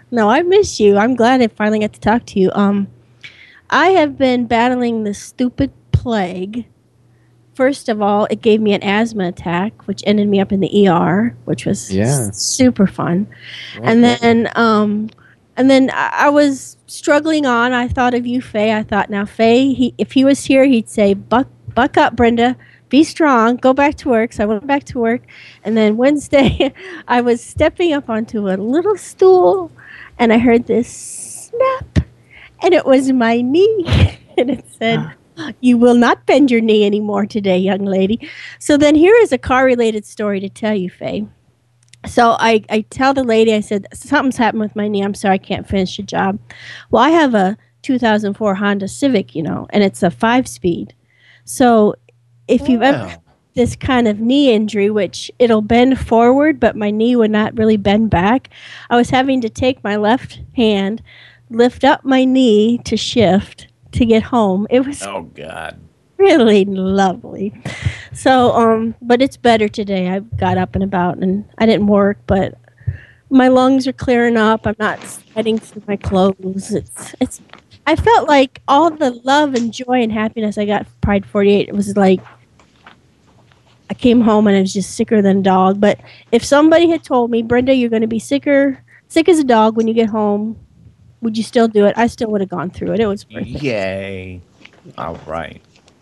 No, I miss you. I'm glad I finally got to talk to you. I have been battling this stupid plague. First of all, it gave me an asthma attack, which ended me up in the ER, which was super fun. And then I was struggling on. I thought of you, Faye. I thought, now, Faye, if he was here, he'd say, buck up, Brenda. Be strong. Go back to work. So I went back to work. And then Wednesday, I was stepping up onto a little stool, and I heard this snap. And it was my knee. And it said, you will not bend your knee anymore today, young lady. So then here is a car-related story to tell you, Faye. So I tell the lady, I said, something's happened with my knee. I'm sorry, I can't finish the job. Well, I have a 2004 Honda Civic, and it's a 5-speed. So if you've ever had this kind of knee injury, which it'll bend forward, but my knee would not really bend back, I was having to take my left hand, lift up my knee to shift to get home. It was God. really lovely. So, but it's better today. I got up and about, and I didn't work, but my lungs are clearing up. I'm not sweating through my clothes. It's. I felt like all the love and joy and happiness I got from Pride 48. It was like I came home and I was just sicker than a dog. But if somebody had told me, Brenda, you're going to be sick as a dog when you get home, would you still do it? I still would have gone through it. It was worth it. Yay. All right.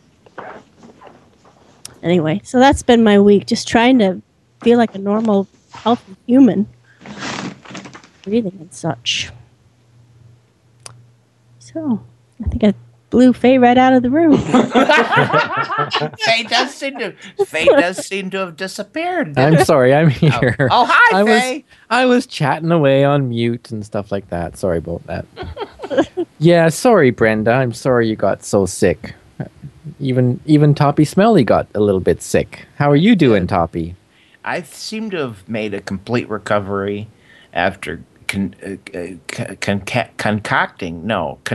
Anyway, so that's been my week. Just trying to feel like a normal, healthy human. Breathing and such. So, I think I blew Faye right out of the room. Faye does seem to have disappeared. I'm sorry, I'm here. Oh, hi, Faye. I was chatting away on mute and stuff like that. Sorry about that. Yeah, sorry, Brenda. I'm sorry you got so sick. Even Toppy Smelly got a little bit sick. How are you doing, Toppy? I seem to have made a complete recovery after contacting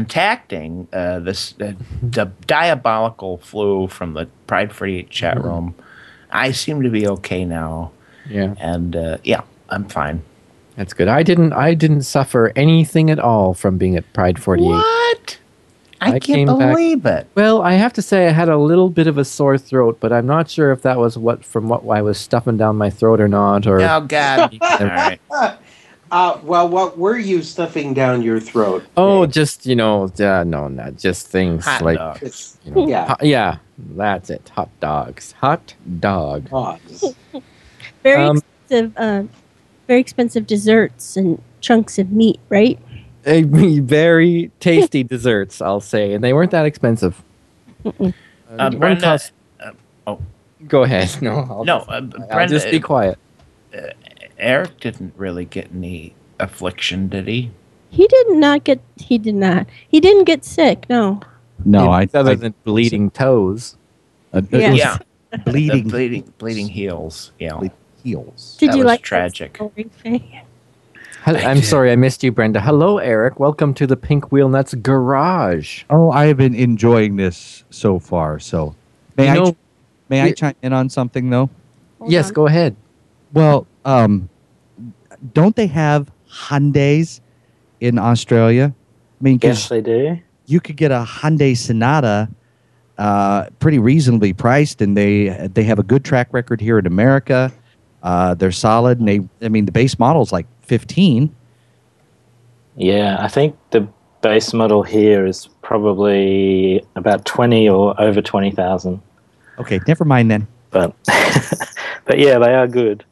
this the diabolical flu from the Pride 48 chat room. I seem to be okay now. Yeah. And I'm fine. That's good. I didn't suffer anything at all from being at Pride 48. What? I came can't back- believe it. Well, I have to say I had a little bit of a sore throat, but I'm not sure if that was what I was stuffing down my throat or not. Or Oh, God. All right. Well, what were you stuffing down your throat? oh, just no, not just things Hot like dog. It's, yeah, yeah, that's it. Hot dogs, hot dog. dogs. Very expensive desserts and chunks of meat, right? Very tasty desserts, I'll say, and they weren't that expensive. One Brenda, cost- Go ahead. No, I'll Brenda, just be quiet. Eric didn't really get any affliction, did he? He didn't get sick, no. No, Other than bleeding toes. it Yeah. was Yeah. bleeding Bleeding heels. Yeah. heels. Did That you was like that tragic. story, Faye? I'm sorry, I missed you, Brenda. Hello, Eric. Welcome to the Pink Wheel Nuts Garage. Oh, I have been enjoying this so far. So, may I we- chime in on something though? Hold Yes, on. go ahead. Well, don't they have Hyundais in Australia? I mean, 'cause Yes, they do. you could get a Hyundai Sonata pretty reasonably priced, and they have a good track record here in America. They're solid, and the base model is like 15. Yeah, I think the base model here is probably about 20 or over 20,000. Okay, never mind then. But but yeah, they are good.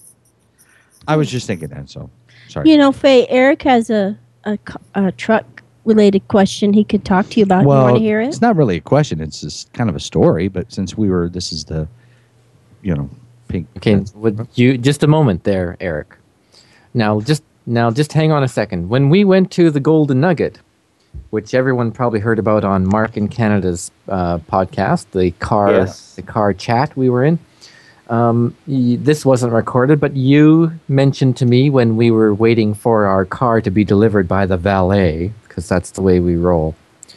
I was just thinking that. So sorry. Faye, Eric has a truck-related question he could talk to you about. You want to hear it? It's not really a question. It's just kind of a story. But since this is the, pink. Okay, would you just a moment there, Eric. Now just hang on a second. When we went to the Golden Nugget, which everyone probably heard about on Mark in Canada's podcast, the car chat we were in. This wasn't recorded, but you mentioned to me when we were waiting for our car to be delivered by the valet, because that's the way we roll.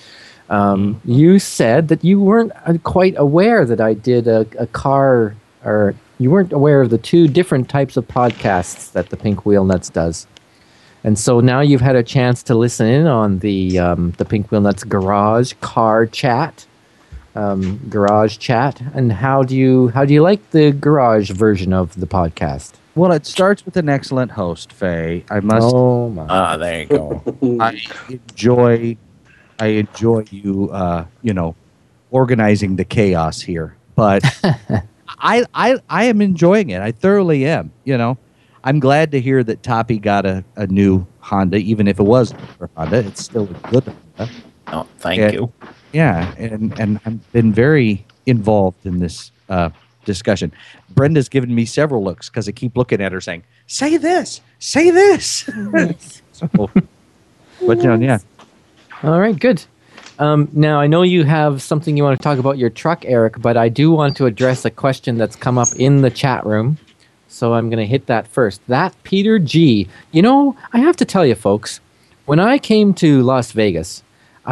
You said that you weren't quite aware that I did a car, or you weren't aware of the two different types of podcasts that the Pink Wheel Nuts does. And so now you've had a chance to listen in on the Pink Wheel Nuts Garage Car Chat, Garage Chat. And how do you like the garage version of the podcast? Well, it starts with an excellent host, Faye. I must. Oh my! There you go. I enjoy you, organizing the chaos here. But I am enjoying it. I thoroughly am. I'm glad to hear that Toppy got a new Honda, even if it was a Honda. It's still a good Honda. Oh, thank you. Yeah, and I've been very involved in this discussion. Brenda's given me several looks because I keep looking at her saying, say this. So, but yeah. All right, good. Now, I know you have something you want to talk about your truck, Eric, but I do want to address a question that's come up in the chat room. So I'm going to hit that first. That Peter G. I have to tell you, folks, when I came to Las Vegas,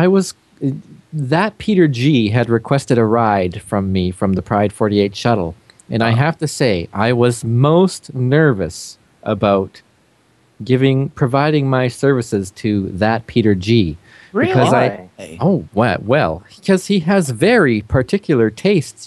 that Peter G. had requested a ride from me from the Pride 48 shuttle. And I have to say, I was most nervous about providing my services to that Peter G. Really? Because he has very particular tastes.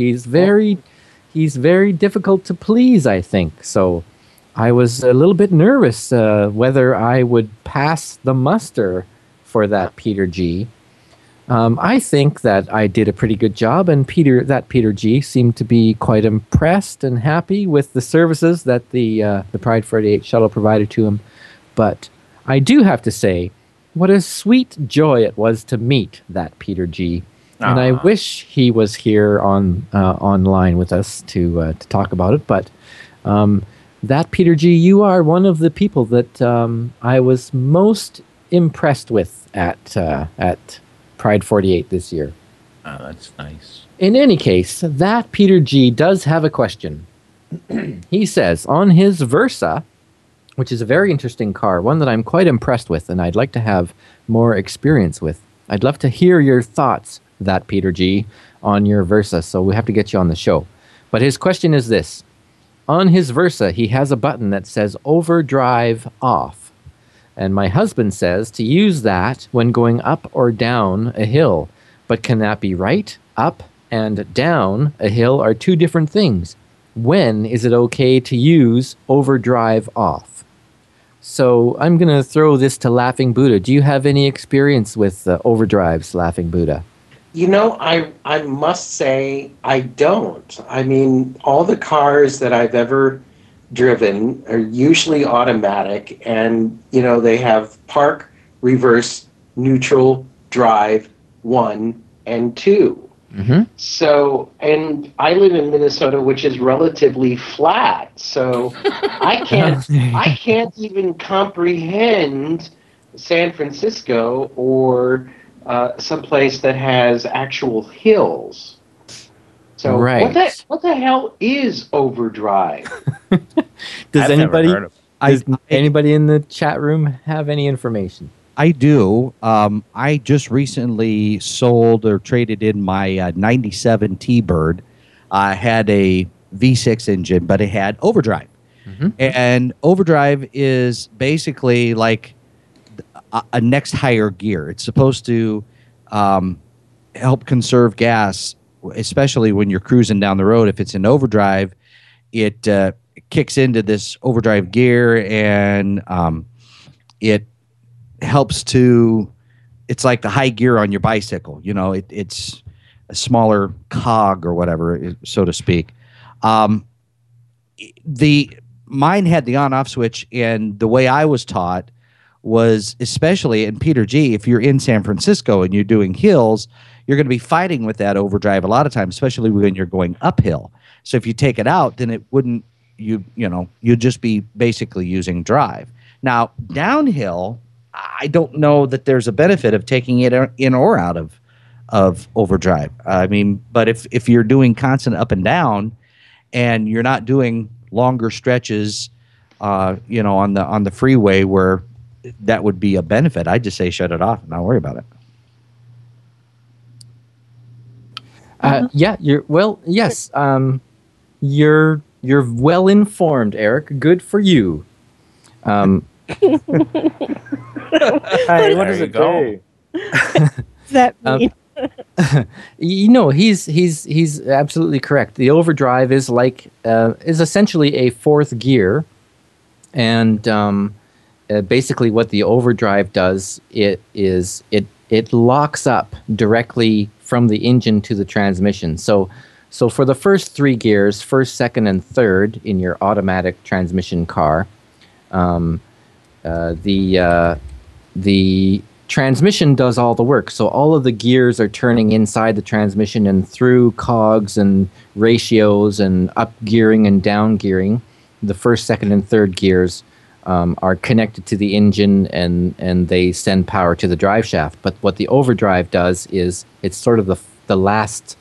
He's very difficult to please, I think. So I was a little bit nervous whether I would pass the muster for that Peter G. I think that I did a pretty good job, and that Peter G seemed to be quite impressed and happy with the services that the Pride 48 shuttle provided to him. But I do have to say, what a sweet joy it was to meet that Peter G. And I wish he was here online with us to talk about it. But that Peter G, you are one of the people that I was most impressed with at Pride 48 this year. Oh, that's nice. In any case, that Peter G does have a question. He says, on his Versa, which is a very interesting car, one that I'm quite impressed with and I'd like to have more experience with. I'd love to hear your thoughts, that Peter G, on your Versa, so we have to get you on the show. But his question is this. On his Versa, he has a button that says overdrive off. And my husband says to use that when going up or down a hill. But can that be right? Up and down a hill are two different things. When is it okay to use overdrive off? So I'm going to throw this to Laughing Buddha. Do you have any experience with overdrives, Laughing Buddha? I must say I don't. I mean, all the cars that I've ever driven are usually automatic, and they have park, reverse, neutral, drive, 1 and 2. Mm-hmm. So, and I live in Minnesota, which is relatively flat. So I can't even comprehend San Francisco or someplace that has actual hills. So right. what the hell is overdrive? Does anybody in the chat room have any information? I do. I just recently sold or traded in my 97 T-Bird. I had a V6 engine, but it had overdrive. Mm-hmm. And overdrive is basically like a next higher gear. It's supposed to help conserve gas, especially when you're cruising down the road. If it's in overdrive, it kicks into this overdrive gear, and it helps to, it's like the high gear on your bicycle. It's a smaller cog or whatever, so to speak. Mine had the on-off switch, and the way I was taught was, especially in Peter G, if you're in San Francisco and you're doing hills, you're going to be fighting with that overdrive a lot of times, especially when you're going uphill. So if you take it out, then it wouldn't, you'd just be basically using drive. Now, downhill, I don't know that there's a benefit of taking it in or out of overdrive. I mean, but if you're doing constant up and down, and you're not doing longer stretches, on the freeway where that would be a benefit, I'd just say shut it off and not worry about it. Yeah, yes. You're well informed, Eric. Good for you. Hey, what There does you it go. do? Does that mean? He's absolutely correct. The overdrive is is essentially a fourth gear, and basically what the overdrive does it locks up directly from the engine to the transmission. So for the first three gears, first, second, and third in your automatic transmission car, the transmission does all the work. So all of the gears are turning inside the transmission and through cogs and ratios and up gearing and down gearing. The first, second, and third gears are connected to the engine and they send power to the drive shaft. But what the overdrive does is it's sort of the last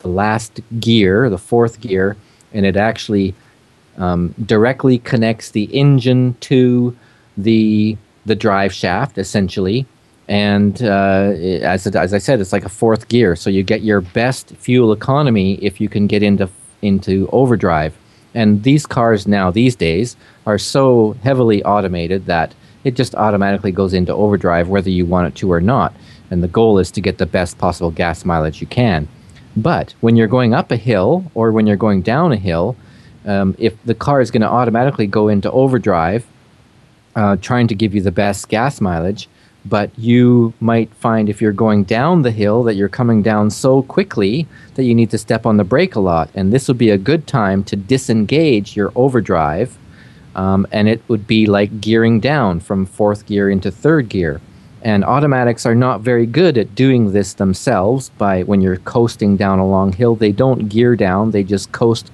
gear, the fourth gear, and it actually directly connects the engine to the drive shaft, essentially. And as I said, it's like a fourth gear. So you get your best fuel economy if you can get into overdrive. And these cars now, these days, are so heavily automated that it just automatically goes into overdrive whether you want it to or not. And the goal is to get the best possible gas mileage you can. But when you're going up a hill or when you're going down a hill, if the car is going to automatically go into overdrive, trying to give you the best gas mileage, but you might find if you're going down the hill that you're coming down so quickly that you need to step on the brake a lot. And this would be a good time to disengage your overdrive, and it would be like gearing down from fourth gear into third gear. And automatics are not very good at doing this themselves. When you're coasting down a long hill, they don't gear down, they just coast,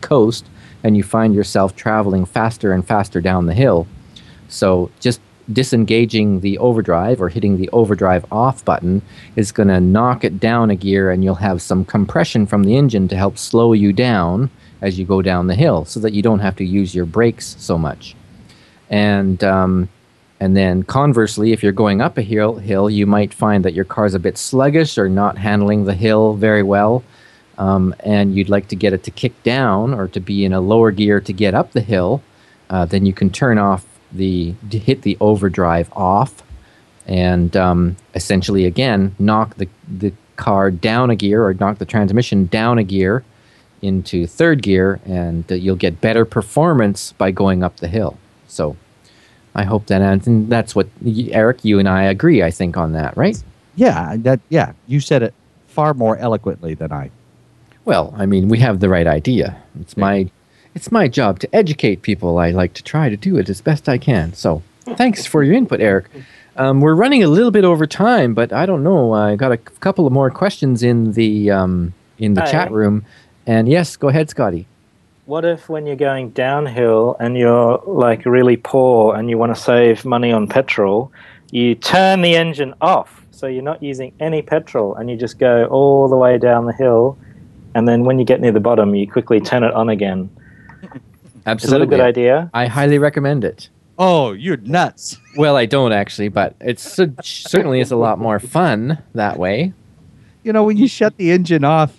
and you find yourself traveling faster and faster down the hill. So just disengaging the overdrive or hitting the overdrive off button is going to knock it down a gear, and you'll have some compression from the engine to help slow you down as you go down the hill so that you don't have to use your brakes so much. And then conversely, if you're going up a hill, you might find that your car's a bit sluggish or not handling the hill very well, and you'd like to get it to kick down or to be in a lower gear to get up the hill. Then you can turn off hit the overdrive off, and essentially again knock the car down a gear or knock the transmission down a gear into third gear, and you'll get better performance by going up the hill. So I hope and that's what Eric, you and I agree, I think, on that, right? Yeah, you said it far more eloquently than I. Well, I mean, we have the right idea. It's my job to educate people. I like to try to do it as best I can. So thanks for your input, Eric. We're running a little bit over time, but I don't know. I got a couple of more questions in the chat room. And yes, go ahead, Scotty. What if when you're going downhill and you're like really poor and you want to save money on petrol, you turn the engine off so you're not using any petrol and you just go all the way down the hill, and then when you get near the bottom you quickly turn it on again? Absolutely. Is that a good idea? I highly recommend it. Oh, you're nuts. Well, I don't actually, but it certainly is a lot more fun that way. When you shut the engine off,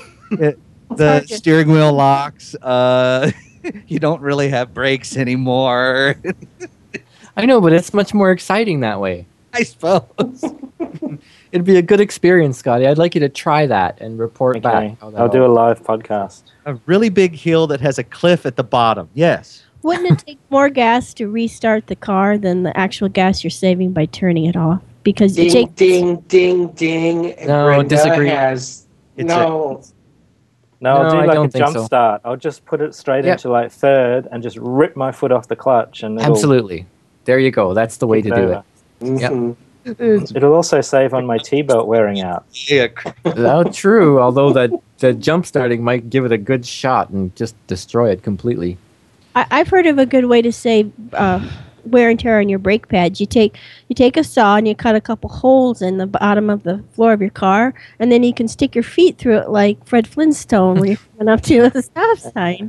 the steering wheel locks. You don't really have brakes anymore. I know, but it's much more exciting that way. I suppose. It'd be a good experience, Scotty. I'd like you to try that and report back. I'll do a live podcast. A really big hill that has a cliff at the bottom. Yes. Wouldn't it take more gas to restart the car than the actual gas you're saving by turning it off? Because Ding, you take ding, ding, ding. No, Brenda disagree. has No, No, I'll do I like don't a think jump so. start. I'll just put it straight Yep. into like third and just rip my foot off the clutch, and Absolutely. There you go. That's the way to do it. Mhm. It'll also save on my T-belt wearing out. Yeah. Oh, true. Although the jump starting might give it a good shot and just destroy it completely. I've heard of a good way to save wear and tear on your brake pads. You take a saw and you cut a couple holes in the bottom of the floor of your car, and then you can stick your feet through it like Fred Flintstone when you're coming up to a stop sign.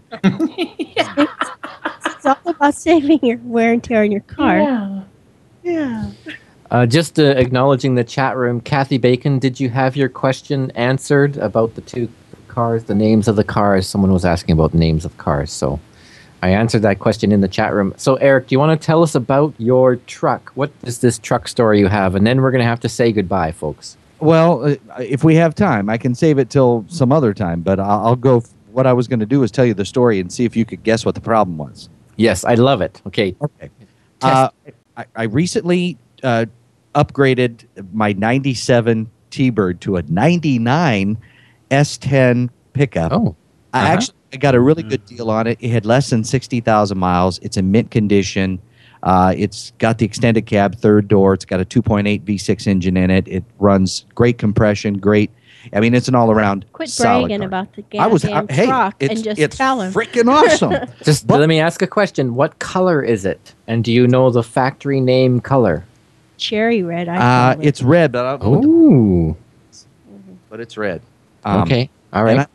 It's all about saving your wear and tear on your car. Yeah. Just acknowledging the chat room, Kathy Bacon, did you have your question answered about the two cars, the names of the cars? Someone was asking about the names of cars, so I answered that question in the chat room. So, Eric, do you want to tell us about your truck? What is this truck story you have? And then we're going to have to say goodbye, folks. Well, if we have time, I can save it till some other time. But I'll go. What I was going to do is tell you the story and see if you could guess what the problem was. Yes, I love it. Okay. Okay. I recently upgraded my 97 T-Bird to a 99 S10 pickup. Oh. I got a really good deal on it. It had less than 60,000 miles. It's in mint condition. It's got the extended cab, third door. It's got a 2.8 V6 engine in it. It runs great compression, great. I mean, it's an all-around Quit solid bragging car. about the goddamn truck and just tell him. It's freaking awesome. Just let me ask a question. What color is it? And do you know the factory name color? Cherry red. I call it. It's red, but I don't know what Ooh. but it's red. Okay. All right.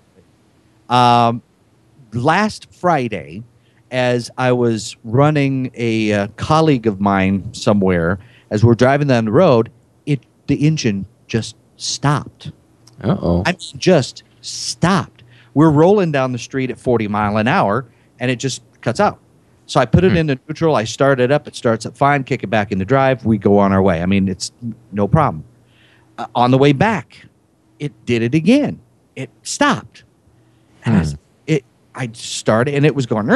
Last Friday, as I was running a colleague of mine somewhere, as we're driving down the road, the engine just stopped. Uh-oh. I mean, just stopped. We're rolling down the street at 40 mile an hour, and it just cuts out. So I put it into neutral. I start it up. It starts up fine. Kick it back into drive. We go on our way. I mean, it's no problem. On the way back, it did it again. It stopped. And I started, and it was going,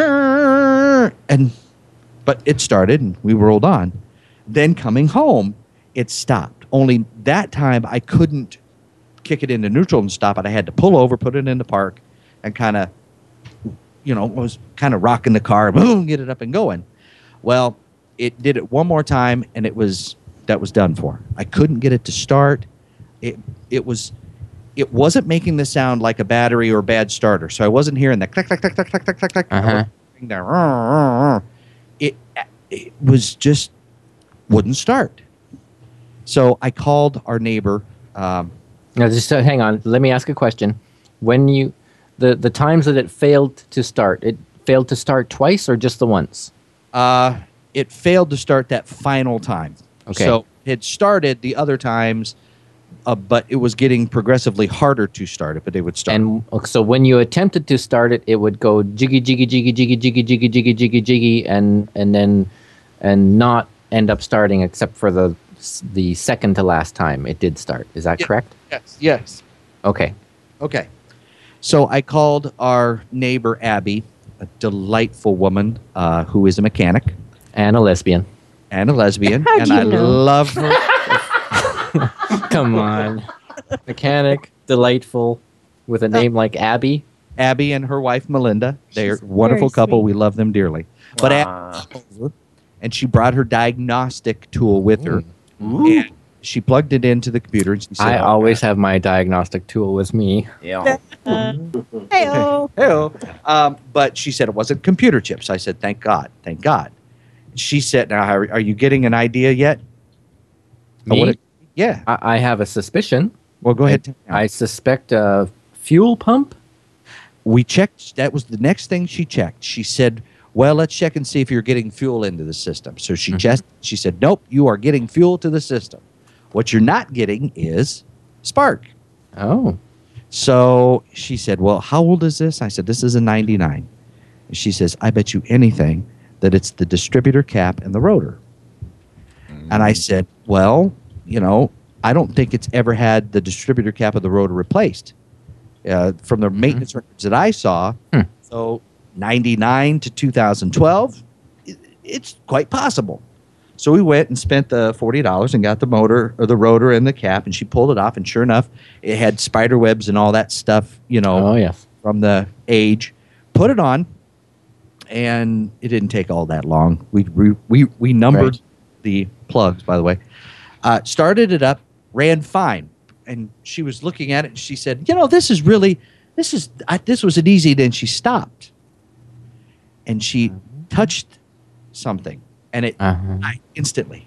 but it started, and we rolled on. Then coming home, it stopped. Only that time, I couldn't kick it into neutral and stop it. I had to pull over, put it in the park, and kind of, was kind of rocking the car, boom, get it up and going. Well, it did it one more time, and that was done for. I couldn't get it to start. It wasn't making the sound like a battery or bad starter, so I wasn't hearing the click, click, click, click, click, click, click, click. It was just wouldn't start. So I called our neighbor. Now, just hang on. Let me ask a question. When the times that it failed to start twice or just the once? It failed to start that final time. Okay. So it started the other times, but it was getting progressively harder to start it, but it would start. And so when you attempted to start it, it would go jiggy, jiggy, jiggy, jiggy, jiggy, jiggy, jiggy, jiggy, jiggy, and not end up starting except for the second to last time it did start. Is that correct? Yes. Okay. So I called our neighbor, Abby, a delightful woman who is a mechanic. And a lesbian. And How'd I you know? love her. Come on. Mechanic, delightful, with a name like Abby. Abby and her wife, Melinda. They're She's a wonderful very couple. sweet. We love them dearly. But Abby came over, and she brought her diagnostic tool with her. And she plugged it into the computer. And she said, I always have my diagnostic tool with me. Yeah. Hey-oh. But she said it wasn't computer chips. I said, thank God. She said, now, are you getting an idea yet? Me? Yeah. I have a suspicion. Well, go ahead. I suspect a fuel pump. We checked. That was the next thing she checked. She said, well, let's check and see if you're getting fuel into the system. So she she said, nope, you are getting fuel to the system. What you're not getting is spark. Oh. So she said, well, how old is this? I said, this is a 99. And she says, I bet you anything that it's the distributor cap and the rotor. And I said, well, I don't think it's ever had the distributor cap of the rotor replaced. From the maintenance records that I saw, so 99 to 2012, it's quite possible. So we went and spent the $40 and got the motor or the rotor and the cap, and she pulled it off, and sure enough, it had spider webs and all that stuff, Oh, yes. from the age. Put it on, and it didn't take all that long. We numbered the plugs, by the way. Started it up, ran fine, and she was looking at it, and she said, this was an easy. Then she stopped, and she touched something, and it died instantly.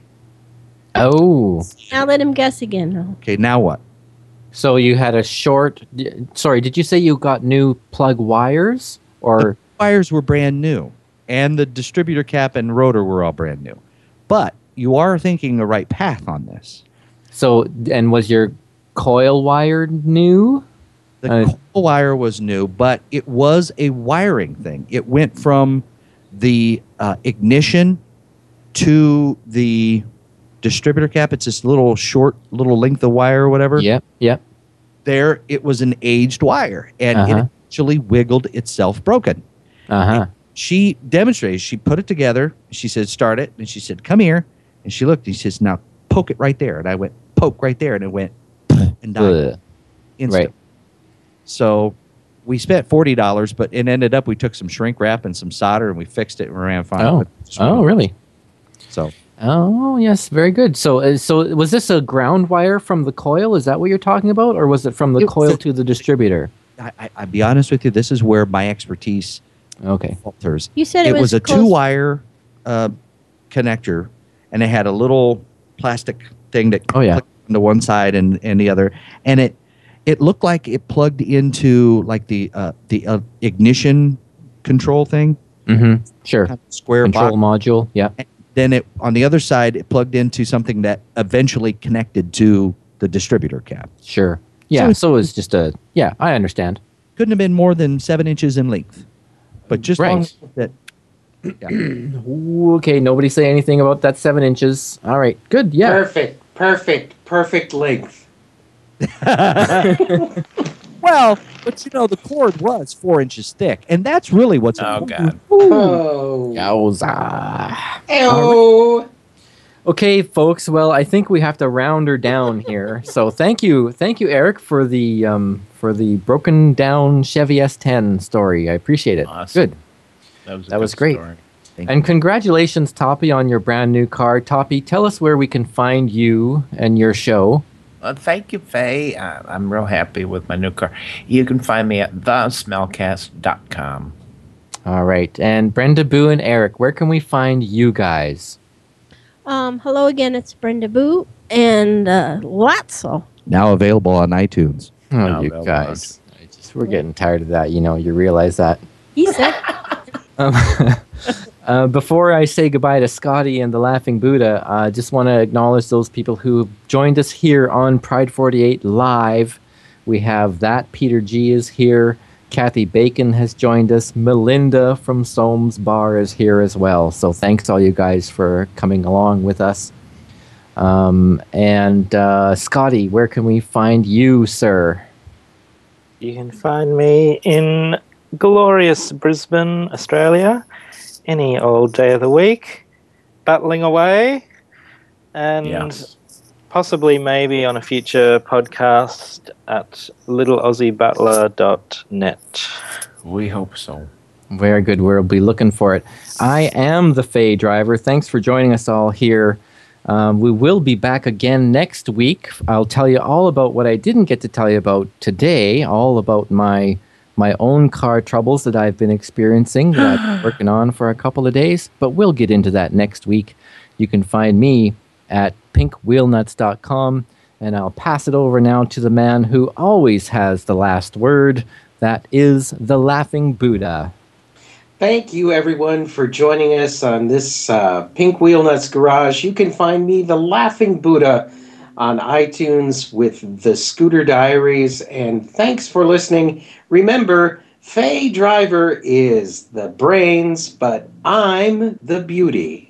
Oh. Now let him guess again. Okay, now what? So you had a short. Sorry, did you say you got new plug wires or? Wires were brand new, and the distributor cap and rotor were all brand new. But you are thinking the right path on this. So, and was your coil wire new? The coil wire was new, but it was a wiring thing. It went from the ignition to the distributor cap, it's this little short little length of wire or whatever. Yep. Yep. There, it was an aged wire, and Uh-huh. it actually wiggled itself broken. Uh-huh. She demonstrated. She put it together. She said, "Start it." And she said, "Come here." And she looked. And she says, "Now poke it right there." And I went, "Poke right there," and it went and died Ugh. instantly. Right. So we spent $40, but it ended up we took some shrink wrap and some solder and we fixed it and we ran fine. Oh. But just Oh, really? So Oh, yes, very good. So was this a ground wire from the coil? Is that what you're talking about, or was it from the It- coil to the distributor? I'll be honest with you. This is where my expertise Okay. falters. You said It was a close- 2-wire connector, and it had a little plastic thing that Oh, yeah. clicked into one side and the other, and it looked like it plugged into like the ignition control thing, Mm-hmm. Sure. kind of square Control box. module. Yeah. Then it on the other side it plugged into something that eventually connected to the distributor cap. Sure. Yeah. So it's just a. Yeah, I understand. Couldn't have been more than 7 inches in length, but just long Right. enough that. Yeah. Ooh, okay. Nobody say anything about that 7 inches. All right. Good. Yeah. Perfect length. Well, but the cord was 4 inches thick, and that's really what's Oh, important. God. Oh. Yowza. Ew. Okay, folks. Well, I think we have to round her down here. So thank you, Eric, for the broken down Chevy S10 story. I appreciate it. Awesome. Good. That That was good great. story. And congratulations, Toppy, on your brand new car. Toppy, tell us where we can find you and your show. Thank you, Faye. I'm real happy with my new car. You can find me at thesmellcast.com. All right. And Brenda Boo and Eric, where can we find you guys? Hello again, it's Brenda Boo and Latzo. Now available on iTunes. Oh, No, you no, guys. We're getting tired of that. You realize that. He said, Before I say goodbye to Scotty and the Laughing Buddha, I just want to acknowledge those people who joined us here on Pride 48 Live. We have that. Peter G is here. Kathy Bacon has joined us. Melinda from Soames Bar is here as well. So thanks all you guys for coming along with us. And Scotty, where can we find you, sir? You can find me in glorious Brisbane, Australia, any old day of the week, battling away, and Yes. possibly maybe on a future podcast at littleaussiebattler.net. We hope so. Very good. We'll be looking for it. I am the Faye Driver. Thanks for joining us all here. We will be back again next week. I'll tell you all about what I didn't get to tell you about today, all about my own car troubles that I've been experiencing, that I've been working on for a couple of days. But we'll get into that next week. You can find me at pinkwheelnuts.com, and I'll pass it over now to the man who always has the last word. That is the Laughing Buddha. Thank you, everyone, for joining us on this Pink Wheel Nuts Garage. You can find me, the Laughing Buddha, on iTunes with the Scooter Diaries. And thanks for listening. Remember, Faye Driver is the brains, but I'm the beauty.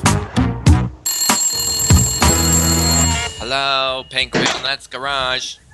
Hello, Pink Wheel Nuts Garage.